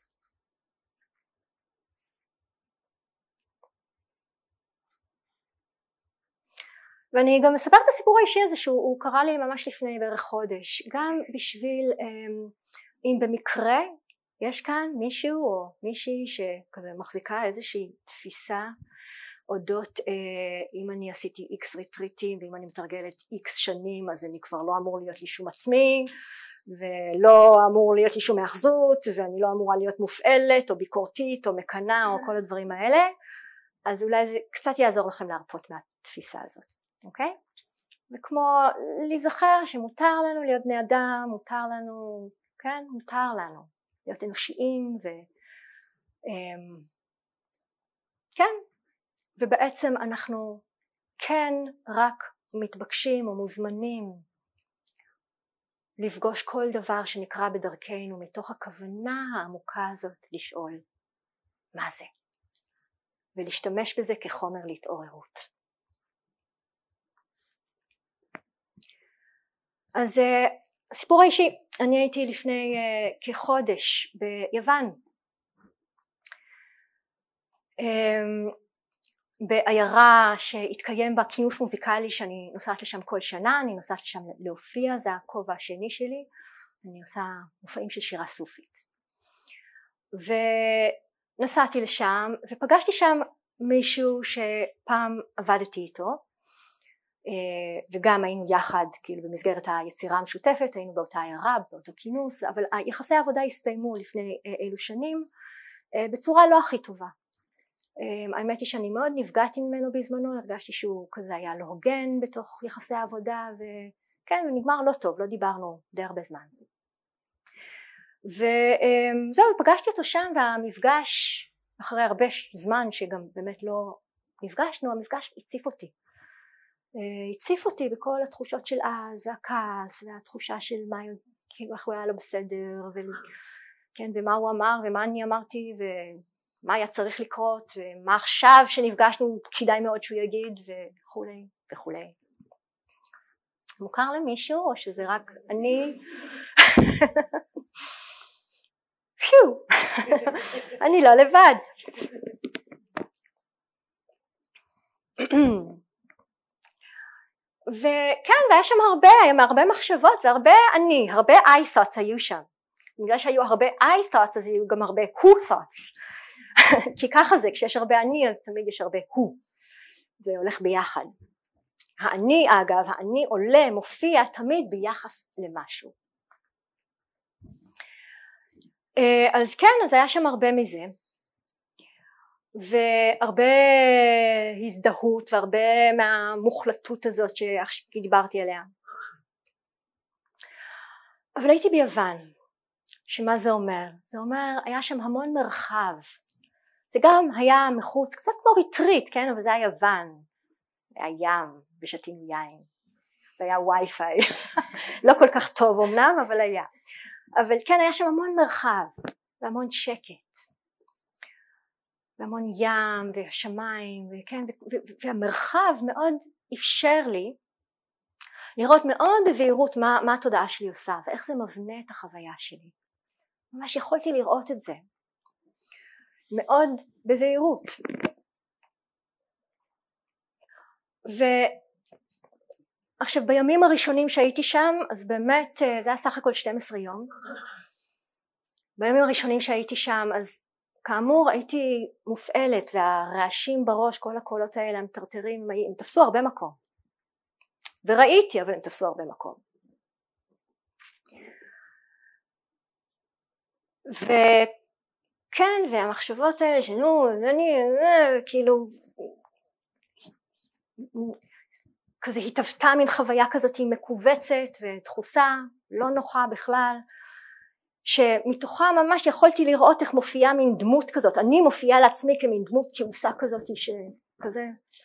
ואני גם אספר את הסיפור האישי הזה שהוא קרה לי ממש לפני בערך חודש, גם בשביל אם במקרה יש כאן מישהו או מישהי שכזה מחזיקה איזושהי תפיסה אודות אם אני עשיתי X ריטריטים ואם אני מתרגלת X שנים אז אני כבר לא אמור להיות לי שום עצמי ולא אמור להיות לי שום מאחזות ואני לא אמורה להיות מופעלת או ביקורתית או מקנה או כל הדברים האלה, אז אולי זה קצת יעזור לכם להרפות מהתפיסה הזאת, אוקיי? וכמו להיזכר שמותר לנו להיות בני אדם, מותר לנו, כן, מותר לנו להיות אנושיים כן, ובעצם אנחנו כן רק מתבקשים או מוזמנים לפגוש כל דבר שנקרא בדרכנו מתוך הכוונה העמוקה הזאת לשאול מה זה, ולהשתמש בזה כחומר להתעוררות. אז הסיפור האישי, אני הייתי לפני כחודש ביוון, בעיירה שהתקיים בה כינוס מוזיקלי שאני נוסעת לשם כל שנה, אני נוסעת לשם להופיע, זה הכובע השני שלי, אני עושה מופעים של שירה סופית. נסעתי לשם ופגשתי שם מישהו שפעם עבדתי איתו, וגם היינו יחד כאילו במסגרת היצירה המשותפת, היינו באותה עיירה, באותו כינוס, אבל יחסי העבודה הסתיימו לפני אילו שנים בצורה לא הכי טובה. האמת היא שאני מאוד נפגעתי ממנו בזמנו, הרגשתי שהוא כזה היה לא הוגן בתוך יחסי העבודה, וכן, ונגמר לא טוב, לא דיברנו די הרבה זמן. וזהו, פגשתי אותו שם, והמפגש אחרי הרבה זמן שגם באמת לא נפגשנו, המפגש הציף אותי בכל התחושות של אז, והכעס, והתחושה של מה, כאילו איך הוא היה לא בסדר, כן, ומה הוא אמר, ומה אני אמרתי, ומה היה צריך לקרות, ומה עכשיו שנפגשנו כדאי מאוד שהוא יגיד, וכולי וכולי. מוכר למישהו, או שזה רק אני? אני לא לבד. וכן, והיה שם הרבה מחשבות והרבה הרבה I thoughts היו שם. בגלל שהיו הרבה I thoughts אז היו גם הרבה who thoughts. כי ככה זה, כשיש הרבה אני אז תמיד יש הרבה who. זה הולך ביחד. האני אגב, האני עולה, מופיע תמיד ביחס למשהו. אז כן, אז היה שם הרבה מזה. והרבה הזדהות והרבה מהמוחלטות הזאת שדיברתי עליה. אבל הייתי ביוון, שמה זה אומר? זה אומר, היה שם המון מרחב. זה גם היה מחוץ, קצת כמו ריטריט, כן? אבל זה היה יוון. היה ים, ושתינו יין. והיה וי-פיי. לא כל כך טוב אמנם, אבל היה. אבל כן, היה שם המון מרחב, והמון שקט. והמון ים ושמיים, וכן, והמרחב מאוד אפשר לי לראות מאוד בבהירות מה התודעה שלי עושה, ואיך זה מבנה את החוויה שלי. ממש יכולתי לראות את זה מאוד בבהירות. ועכשיו בימים הראשונים שהייתי שם, אז באמת זה היה סך הכל 12 יום. בימים הראשונים שהייתי שם, אז כאמור הייתי מופעלת, והרעשים בראש, כל הקולות האלה המטרטרים, הם תפסו הרבה מקום. וראיתי, אבל הם תפסו הרבה מקום. וכן, והמחשבות האלה שנו, כאילו, כזה התהוותה מין חוויה כזאת מקובצת ודחוסה, לא נוחה בכלל, שמתוכה ממש יכולתי לראות איך מופיעה מין דמות כזאת, אני מופיעה לעצמי כמין דמות כעוסה כזאת שכזה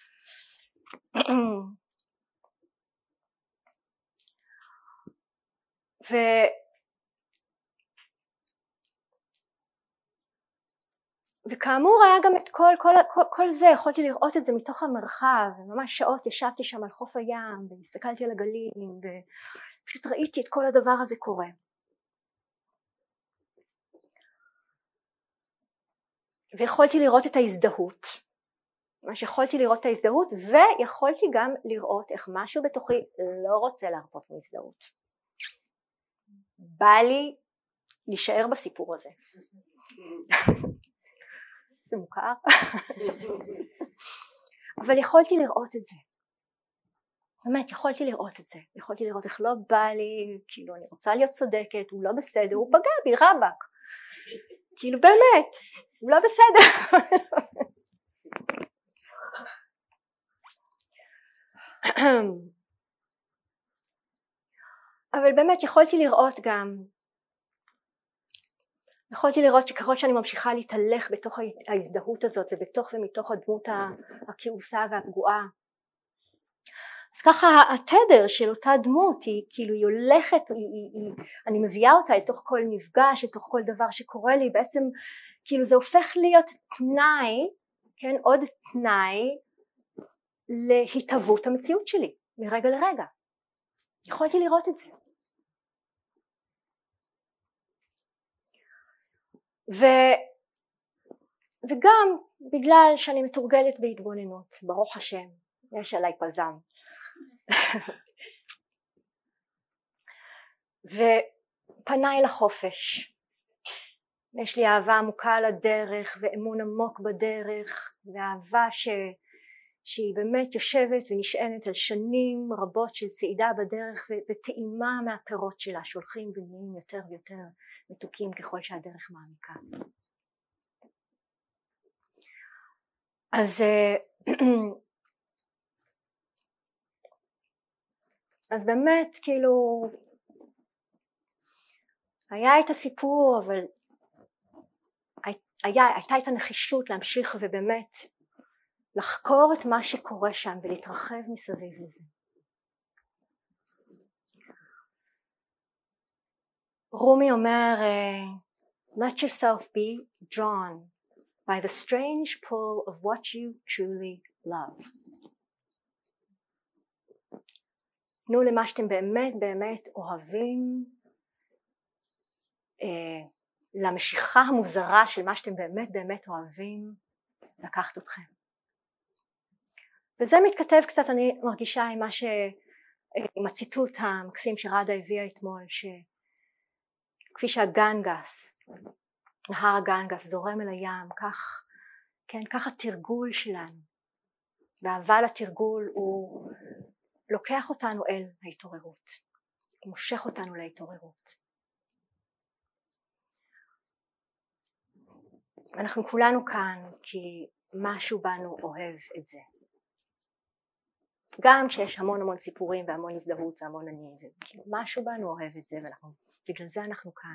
וכאמור היה גם את כל זה, יכולתי לראות את זה מתוך המרחב, ממש שעות ישבתי שם על חוף הים והסתכלתי על הגלים ופשוט ראיתי את כל הדבר הזה קורה. ויכולתי לראות את ההזדהות, ממש יכולתי לראות את ההזדהות, ויכולתי גם לראות איך משהו בתוכי לא רוצה להרפות מהזדהות. בא לי להישאר בסיפור הזה. זה מוכר? אבל יכולתי לראות את זה. באמת, יכולתי לראות את זה. יכולתי לראות איך לא בא לי, כאילו אני רוצה להיות צודקת, הוא לא בסדר, הוא פגע בי, רבק. כאילו באמת, הוא לא בסדר. אבל באמת יכולתי לראות גם, יכולתי לראות שככל שאני ממשיכה להתהלך בתוך ההזדהות הזאת ובתוך ומתוך הדמות הכעוסה והפגועה, אז ככה התדר של אותה דמות היא כאילו היא הולכת, אני מביאה אותה אל תוך כל מפגש, אל תוך כל דבר שקורה לי, בעצם כאילו זה הופך להיות תנאי, כן, עוד תנאי להתהוות המציאות שלי מרגע לרגע. יכולתי לראות את זה. וגם בגלל שאני מתורגלת בהתבוננות, ברוך השם, יש עליי פזם. ופנה אל החופש. יש לי אהבה עמוקה לדרך ואמון עמוק בדרך ואהבה שהיא באמת יושבת ונשענת על שנים רבות של צעידה בדרך וטעימה מהפירות שלה שהולכים ונהיים יותר ויותר מתוקים ככל שהדרך מעמיקה. אז באמת כאילו היה את הסיפור, אבל הייתה את הנחישות להמשיך ובאמת לחקור את מה שקורה שם ולהתרחב מסביב לזה. רומי אומר let yourself be drawn by the strange pull of what you truly love. תנו למה שאתם באמת באמת אוהבים, למשיכה המוזרה של מה שאתם באמת באמת אוהבים לקחת אתכם. וזה מתכתב קצת, אני מרגישה עם עם הציטוט המקסים שרדה הביאה אתמול, שכפי שהגנגס, נהר הגנגס זורם אל הים, כך התרגול שלנו, והאהבה לתרגול הוא לוקח אותנו אל ההתעוררות, הוא מושך אותנו להתעוררות. אנחנו כולנו כאן כי משהו בנו אוהב את זה. גם כשיש המון המון סיפורים והמון הזדהות והמון אני, משהו בנו אוהב את זה ובגלל זה אנחנו כאן.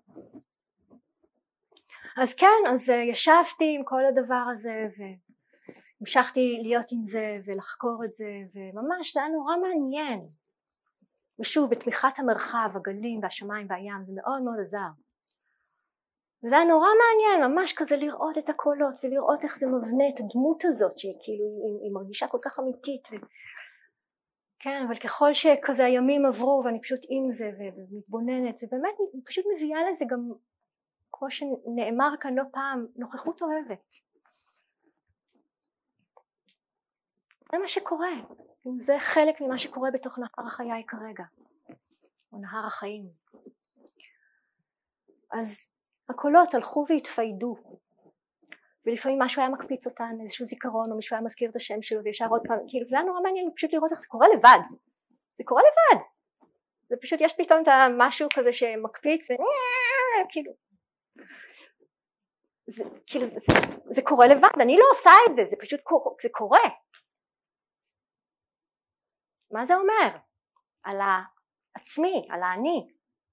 אז כן, אז ישבתי עם כל הדבר הזה והמשכתי להיות עם זה ולחקור את זה, וממש זה היה נורא מעניין. ושוב, בתמיכת המרחב, הגלים והשמיים והים, זה מאוד מאוד עזר. וזה היה נורא מעניין, ממש כזה לראות את הקולות ולראות איך זה מבנה את הדמות הזאת שכאילו היא מרגישה כל כך אמיתית. כן, אבל ככל שכזה הימים עברו ואני פשוט עם זה ומתבוננת, ובאמת אני פשוט מביאה לזה גם, כמו שנאמר כאן לא פעם, נוכחות אוהבת. זה מה שקורה, זה חלק ממה שקורה בתוך נהר החיי כרגע, או נהר החיים. אז הקולות הלכו והתפיידו, ולפעמים משהו היה מקפיץ אותן, איזשהו זיכרון, או מישהו היה מזכיר את השם שלו וישר עוד פעם, כאילו זה היה נורא מעניין פשוט לראות איך זה קורה לבד, זה קורה לבד, זה פשוט יש פתאום את המשהו כזה שמקפיץ, וכאילו, זה קורה לבד, אני לא עושה את זה, זה פשוט זה קורה. מה זה אומר? על העצמי, על האני.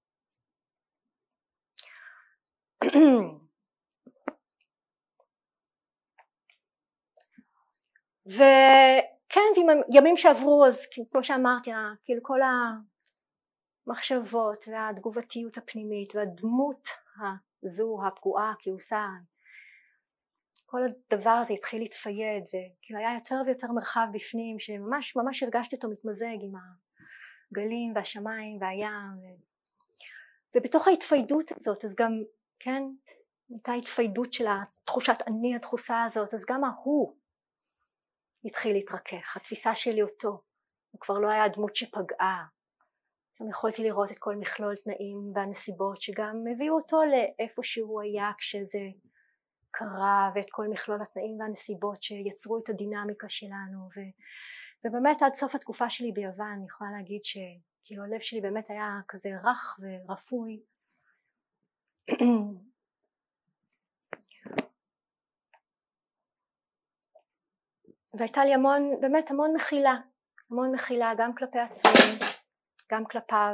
וכן, ימים שעברו, אז כמו שאמרתי, כאילו כל המחשבות והתגובתיות הפנימית והדמות הזו הפגועה כעוסה, כל הדבר הזה התחיל להתפייד, וכאילו היה יותר ויותר מרחב בפנים שממש ממש הרגשתי אותו מתמזג עם הגלים והשמיים והים, ובתוך ההתפיידות הזאת אז גם כן הייתה התפיידות של התחושת אני הדחוסה הזאת, אז גם ההוא התחיל להתרכך, התפיסה שלי אותו, הוא כבר לא היה הדמות שפגעה, גם יכולתי לראות את כל מכלול תנאים והנסיבות שגם הביאו אותו לאיפה שהוא היה כשזה קרה, ואת כל מכלול התנאים והנסיבות שיצרו את הדינמיקה שלנו, ובאמת עד סוף התקופה שלי ביוון אני יכולה להגיד שכאילו הלב שלי באמת היה כזה רך ורפוי. והייתה לי באמת המון מחילה, גם כלפי עצמי, גם כלפיו,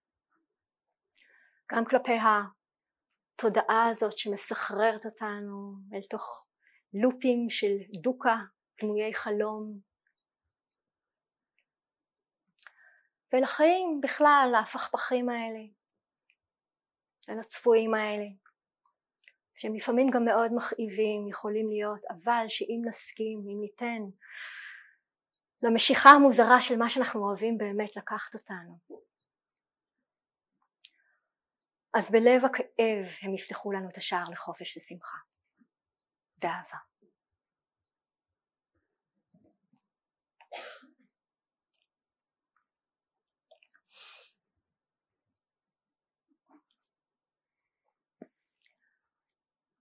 גם כלפי התודעה הזאת שמסחררת אותנו אל תוך לופים של דוקה, דמויי חלום. ולחיים בכלל, ההפכפכים האלה, הצפויים האלה, שהם לפעמים גם מאוד מכאיבים, יכולים להיות, אבל שאם נסכים, אם ניתן למשיכה המוזרה של מה שאנחנו אוהבים באמת לקחת אותנו, אז בלב הכאב הם יפתחו לנו את השער לחופש ושמחה ואהבה.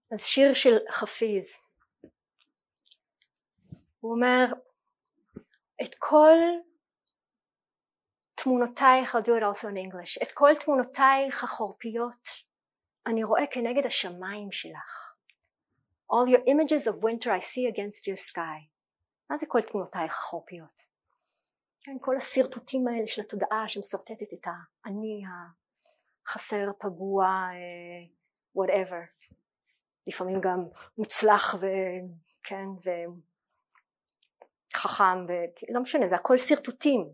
אז שיר של חפיז, הוא אומר, את כל תמונותייך, I'll do it also in English, את כל תמונותייך החורפיות אני רואה כנגד השמיים שלך. All your images of winter I see against your sky. מה זה כל תמונותייך החורפיות? כן, כל הסרטוטים האלה של התודעה שמסרטטת את האני החסר, פגוע, whatever. לפעמים גם מוצלח וכן, וחכם, לא משנה, זה הכל סרטוטים.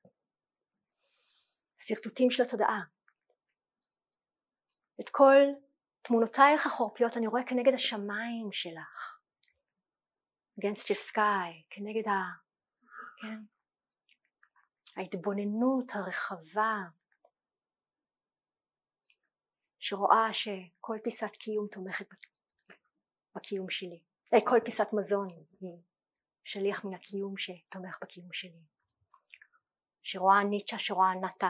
סרטוטים של התודעה. את כל תמונותייך החורפיות אני רואה כנגד השמיים שלך. against your sky, כנגד כן, ההתבוננות הרחבה, שרואה שכל פיסת קיום תומכת בקיום שלי. כל פיסת מזון היא שליח מן הקיום שתומך בקיום שלי. שרואה ניטשה, שרואה נטה.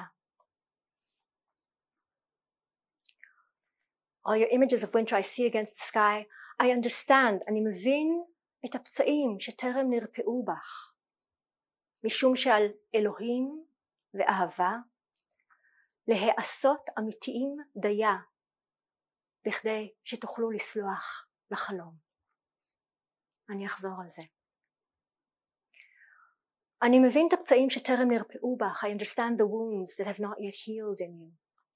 All your images of winter I see against the sky, I understand, אני מבין את הפצעים שטרם נרפאו בך, משום שעל אלוהים ואהבה להיעשות אמיתיים דייה, בכדי שתוכלו לסלוח לחלום. אני אחזור על זה. אני מבין את הפצעים שטרם נרפאו בך, I understand the wounds that have not yet healed in you.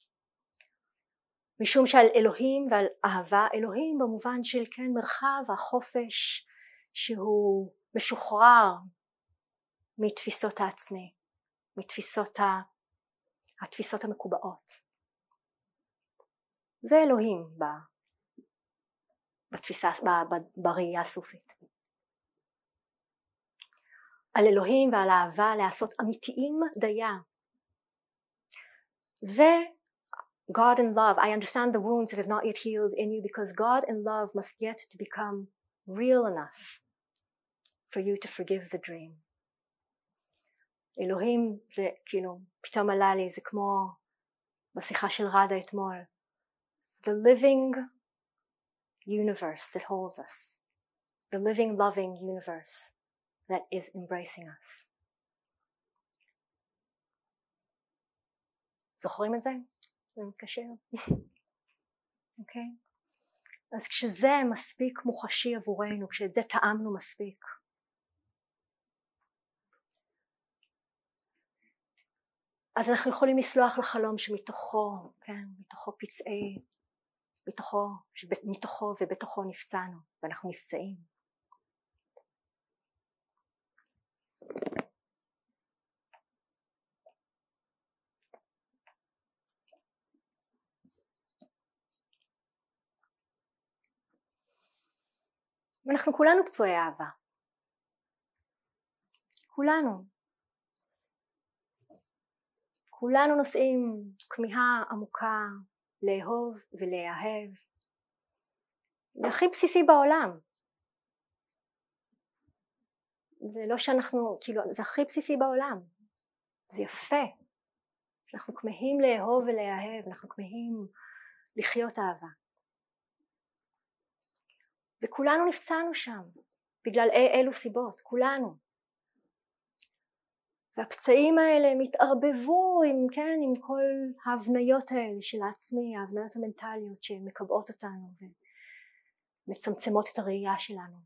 משום שעל אלוהים ועל אהבה, אלוהים במובן של כן מרחב החופש שהוא משוחרר מתפיסות העצמי, התפיסות המקובעות. זה אלוהים בתפיסה, בראייה הסופית. על אלוהים ועל אהבה לעשות אמיתיים דייה. זה God and love. I understand the wounds that have not yet healed in you because God and love must yet to become real enough for you to forgive the dream. אלוהים זה כאילו פתאום עלה לי, זה כמו בשיחה של רדה אתמול. The living universe that holds us. The living loving universe that is embracing us. זוכרים את זה? זה מתקשר. אוקיי? אז כשזה מספיק מוחשי עבורנו, כשאת זה טעמנו מספיק, אז אנחנו יכולים לסלוח לחלום שמתוכו, כן, מתוכו פצעי, מתוכו ובתוכו נפצענו, ואנחנו נפצעים. ואנחנו כולנו פצועי אהבה. כולנו נושאים כמיהה עמוקה לאהוב ולהאהב. זה הכי בסיסי בעולם. זה לא שאנחנו, כאילו, זה הכי בסיסי בעולם. זה יפה. אנחנו כמהים לאהוב ולהאהב, אנחנו כמהים לחיות אהבה. וכולנו נפצענו שם, בגלל אילו סיבות, כולנו. והפצעים האלה מתערבבו עם כל ההבניות האלה של העצמי, ההבניות המנטליות שמקבעות אותנו ומצמצמות את הראייה שלנו.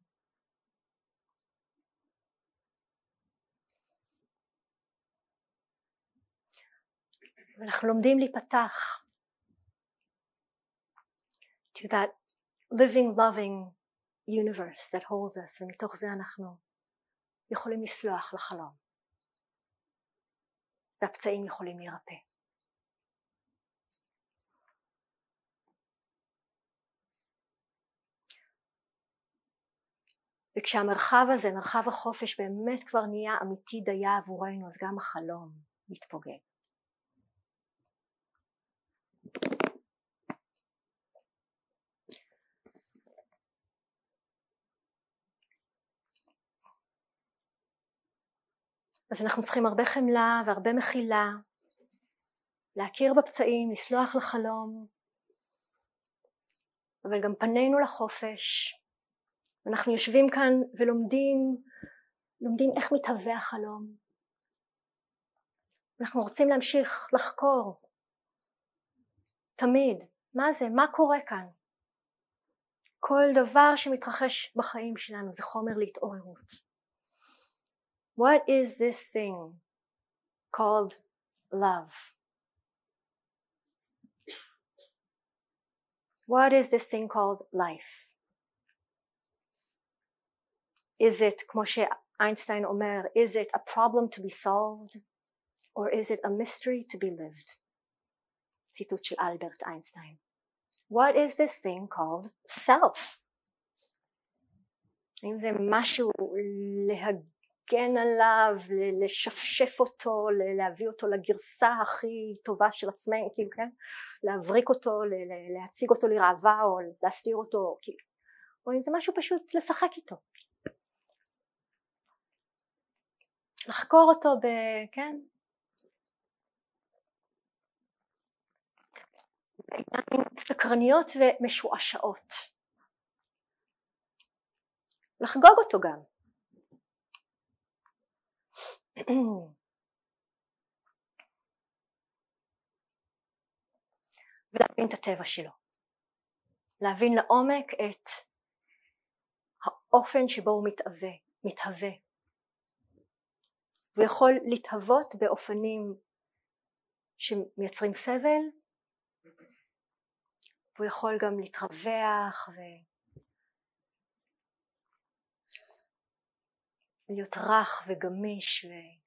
ואנחנו לומדים להיפתח to that living, loving universe that holds us, ומתוך זה אנחנו יכולים לסלוח לחלום. והפצעים יכולים להירפא. וכשהמרחב הזה, מרחב החופש, באמת כבר נהיה אמיתי דייה עבורנו, אז גם החלום מתפוגג. אז אנחנו צריכים הרבה חמלה והרבה מחילה, להכיר בפצעים, לסלוח לחלום, אבל גם פנינו לחופש. אנחנו יושבים כאן ולומדים איך מתהווה החלום. אנחנו רוצים להמשיך לחקור תמיד מה זה, מה קורה כאן. כל דבר שמתרחש בחיים שלנו זה חומר להתעוררות. What is this thing called love? What is this thing called life? Is it, כמו שאיינשטיין אומר, is it a problem to be solved or is it a mystery to be lived? ציטוט של אלברט איינשטיין. What is this thing called self? האם זה משהו להגן עליו, לשפשף אותו, להביא אותו לגרסה הכי טובה של עצמנו, כאילו, כן? להבריק אותו, להציג אותו לראווה או להסתיר אותו, כאילו. או אם זה משהו פשוט לשחק איתו. לחקור אותו כן? סקרניות ומשועשעות. לחגוג אותו גם. ולהבין את הטבע שלו. להבין לעומק את האופן שבו הוא מתהווה. הוא יכול להתהוות באופנים שמייצרים סבל, הוא יכול גם להתרווח ולהיות רך וגמיש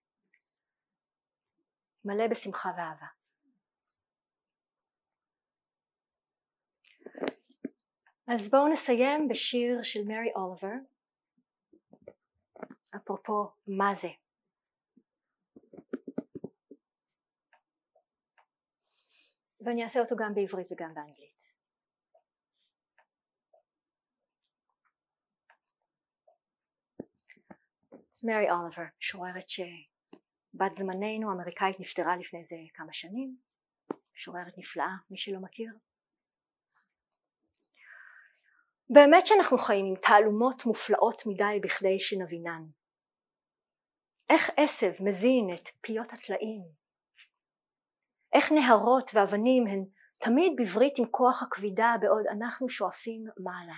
ומלא בשמחה ואהבה. אז בואו נסיים בשיר של מרי אוליבר, אפרופו מה זה. ואני אעשה אותו גם בעברית וגם באנגלית. מרי אוליבר, משוררת שבת זמננו, אמריקאית, נפטרה לפני זה כמה שנים, משוררת נפלאה, מי שלא מכיר. באמת שאנחנו חיים עם תעלומות מופלאות מדי בכדי שנבינן. איך עשב מזין את פיות הטלאים? איך נהרות ואבנים הן תמיד בברית עם כוח הכבידה בעוד אנחנו שואפים מעלה?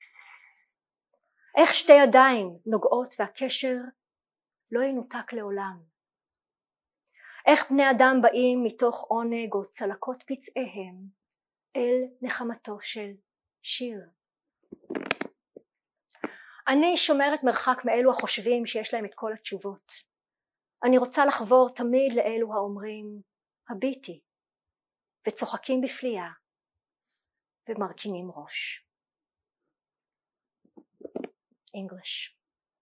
איך שתי ידיים נוגעות והקשר לא ינותק לעולם? איך בני אדם באים מתוך עונג או צלקות פצעיהם אל נחמתו של שיר? אני שומרת מרחק מאלו החושבים שיש להם את כל התשובות. אני רוצה לחבור תמיד לאלו האומרים הביטי וצוחקים בפליאה ומרכינים ראש. English.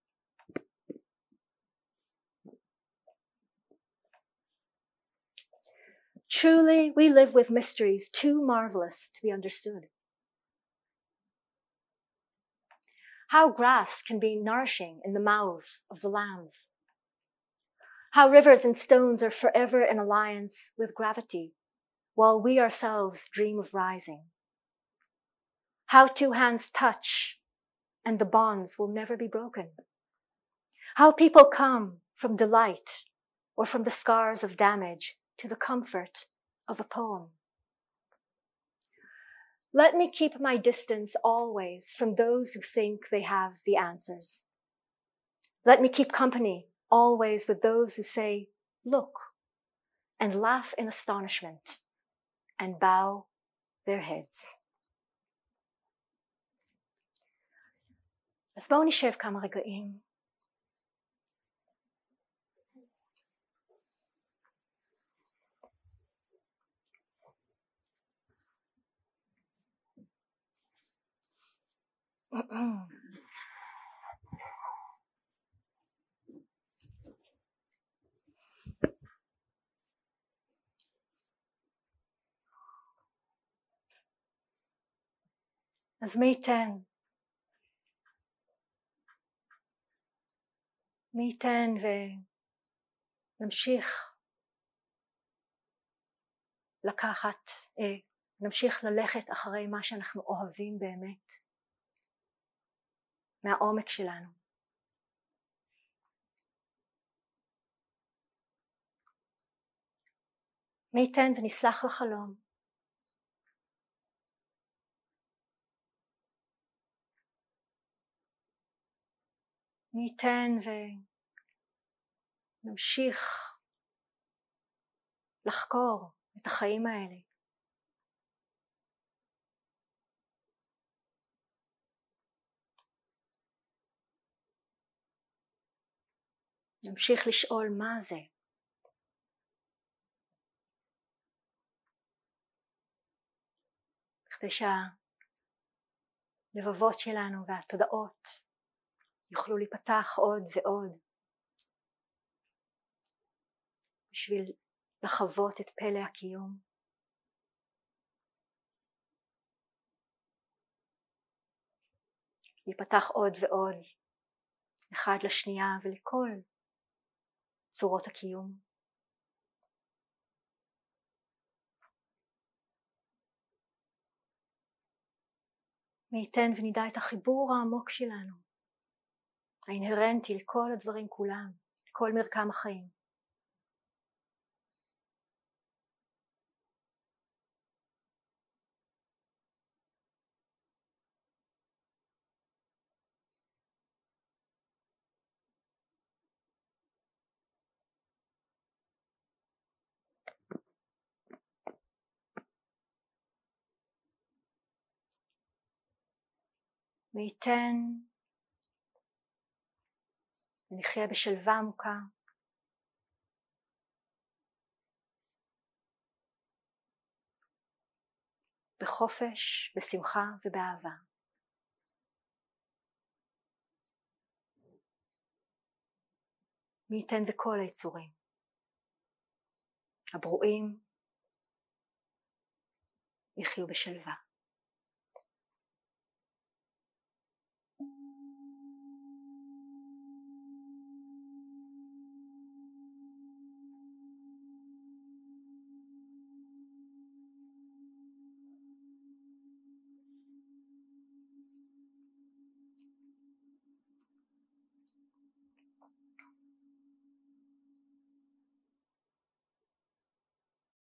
Truly, we live with mysteries too marvelous to be understood. How grass can be nourishing in the mouths of the lambs. How rivers and stones are forever in alliance with gravity, while we ourselves dream of rising. How two hands touch, and the bonds will never be broken. How people come from delight, or from the scars of damage, to the comfort of a poem. Let me keep my distance always from those who think they have the answers. Let me keep company always with those who say, look, and laugh in astonishment, and bow their heads. אז בואו נשב כמה רגעים. אז מי ייתן ונמשיך לקחת נמשיך ללכת אחרי מה שאנחנו אוהבים באמת, מהעומק שלנו. מי ייתן ונסלח לחלום. מי ייתן ונמשיך לחקור את החיים האלה. נמשיך לשאול מה זה. כדי שהלבבות שלנו והתודעות יוכלו להיפתח עוד ועוד, בשביל לחוות את פלא הקיום. להיפתח עוד ועוד, אחד לשנייה ולכל צורות הקיום. מי ייתן ונדע את החיבור העמוק שלנו, האינהרנטי לכל הדברים כולם, לכל מרקם החיים. מי ייתן ונחיה בשלווה עמוקה, בחופש, בשמחה ובאהבה. מי ייתן וכל היצורים הברואים יחיו בשלווה.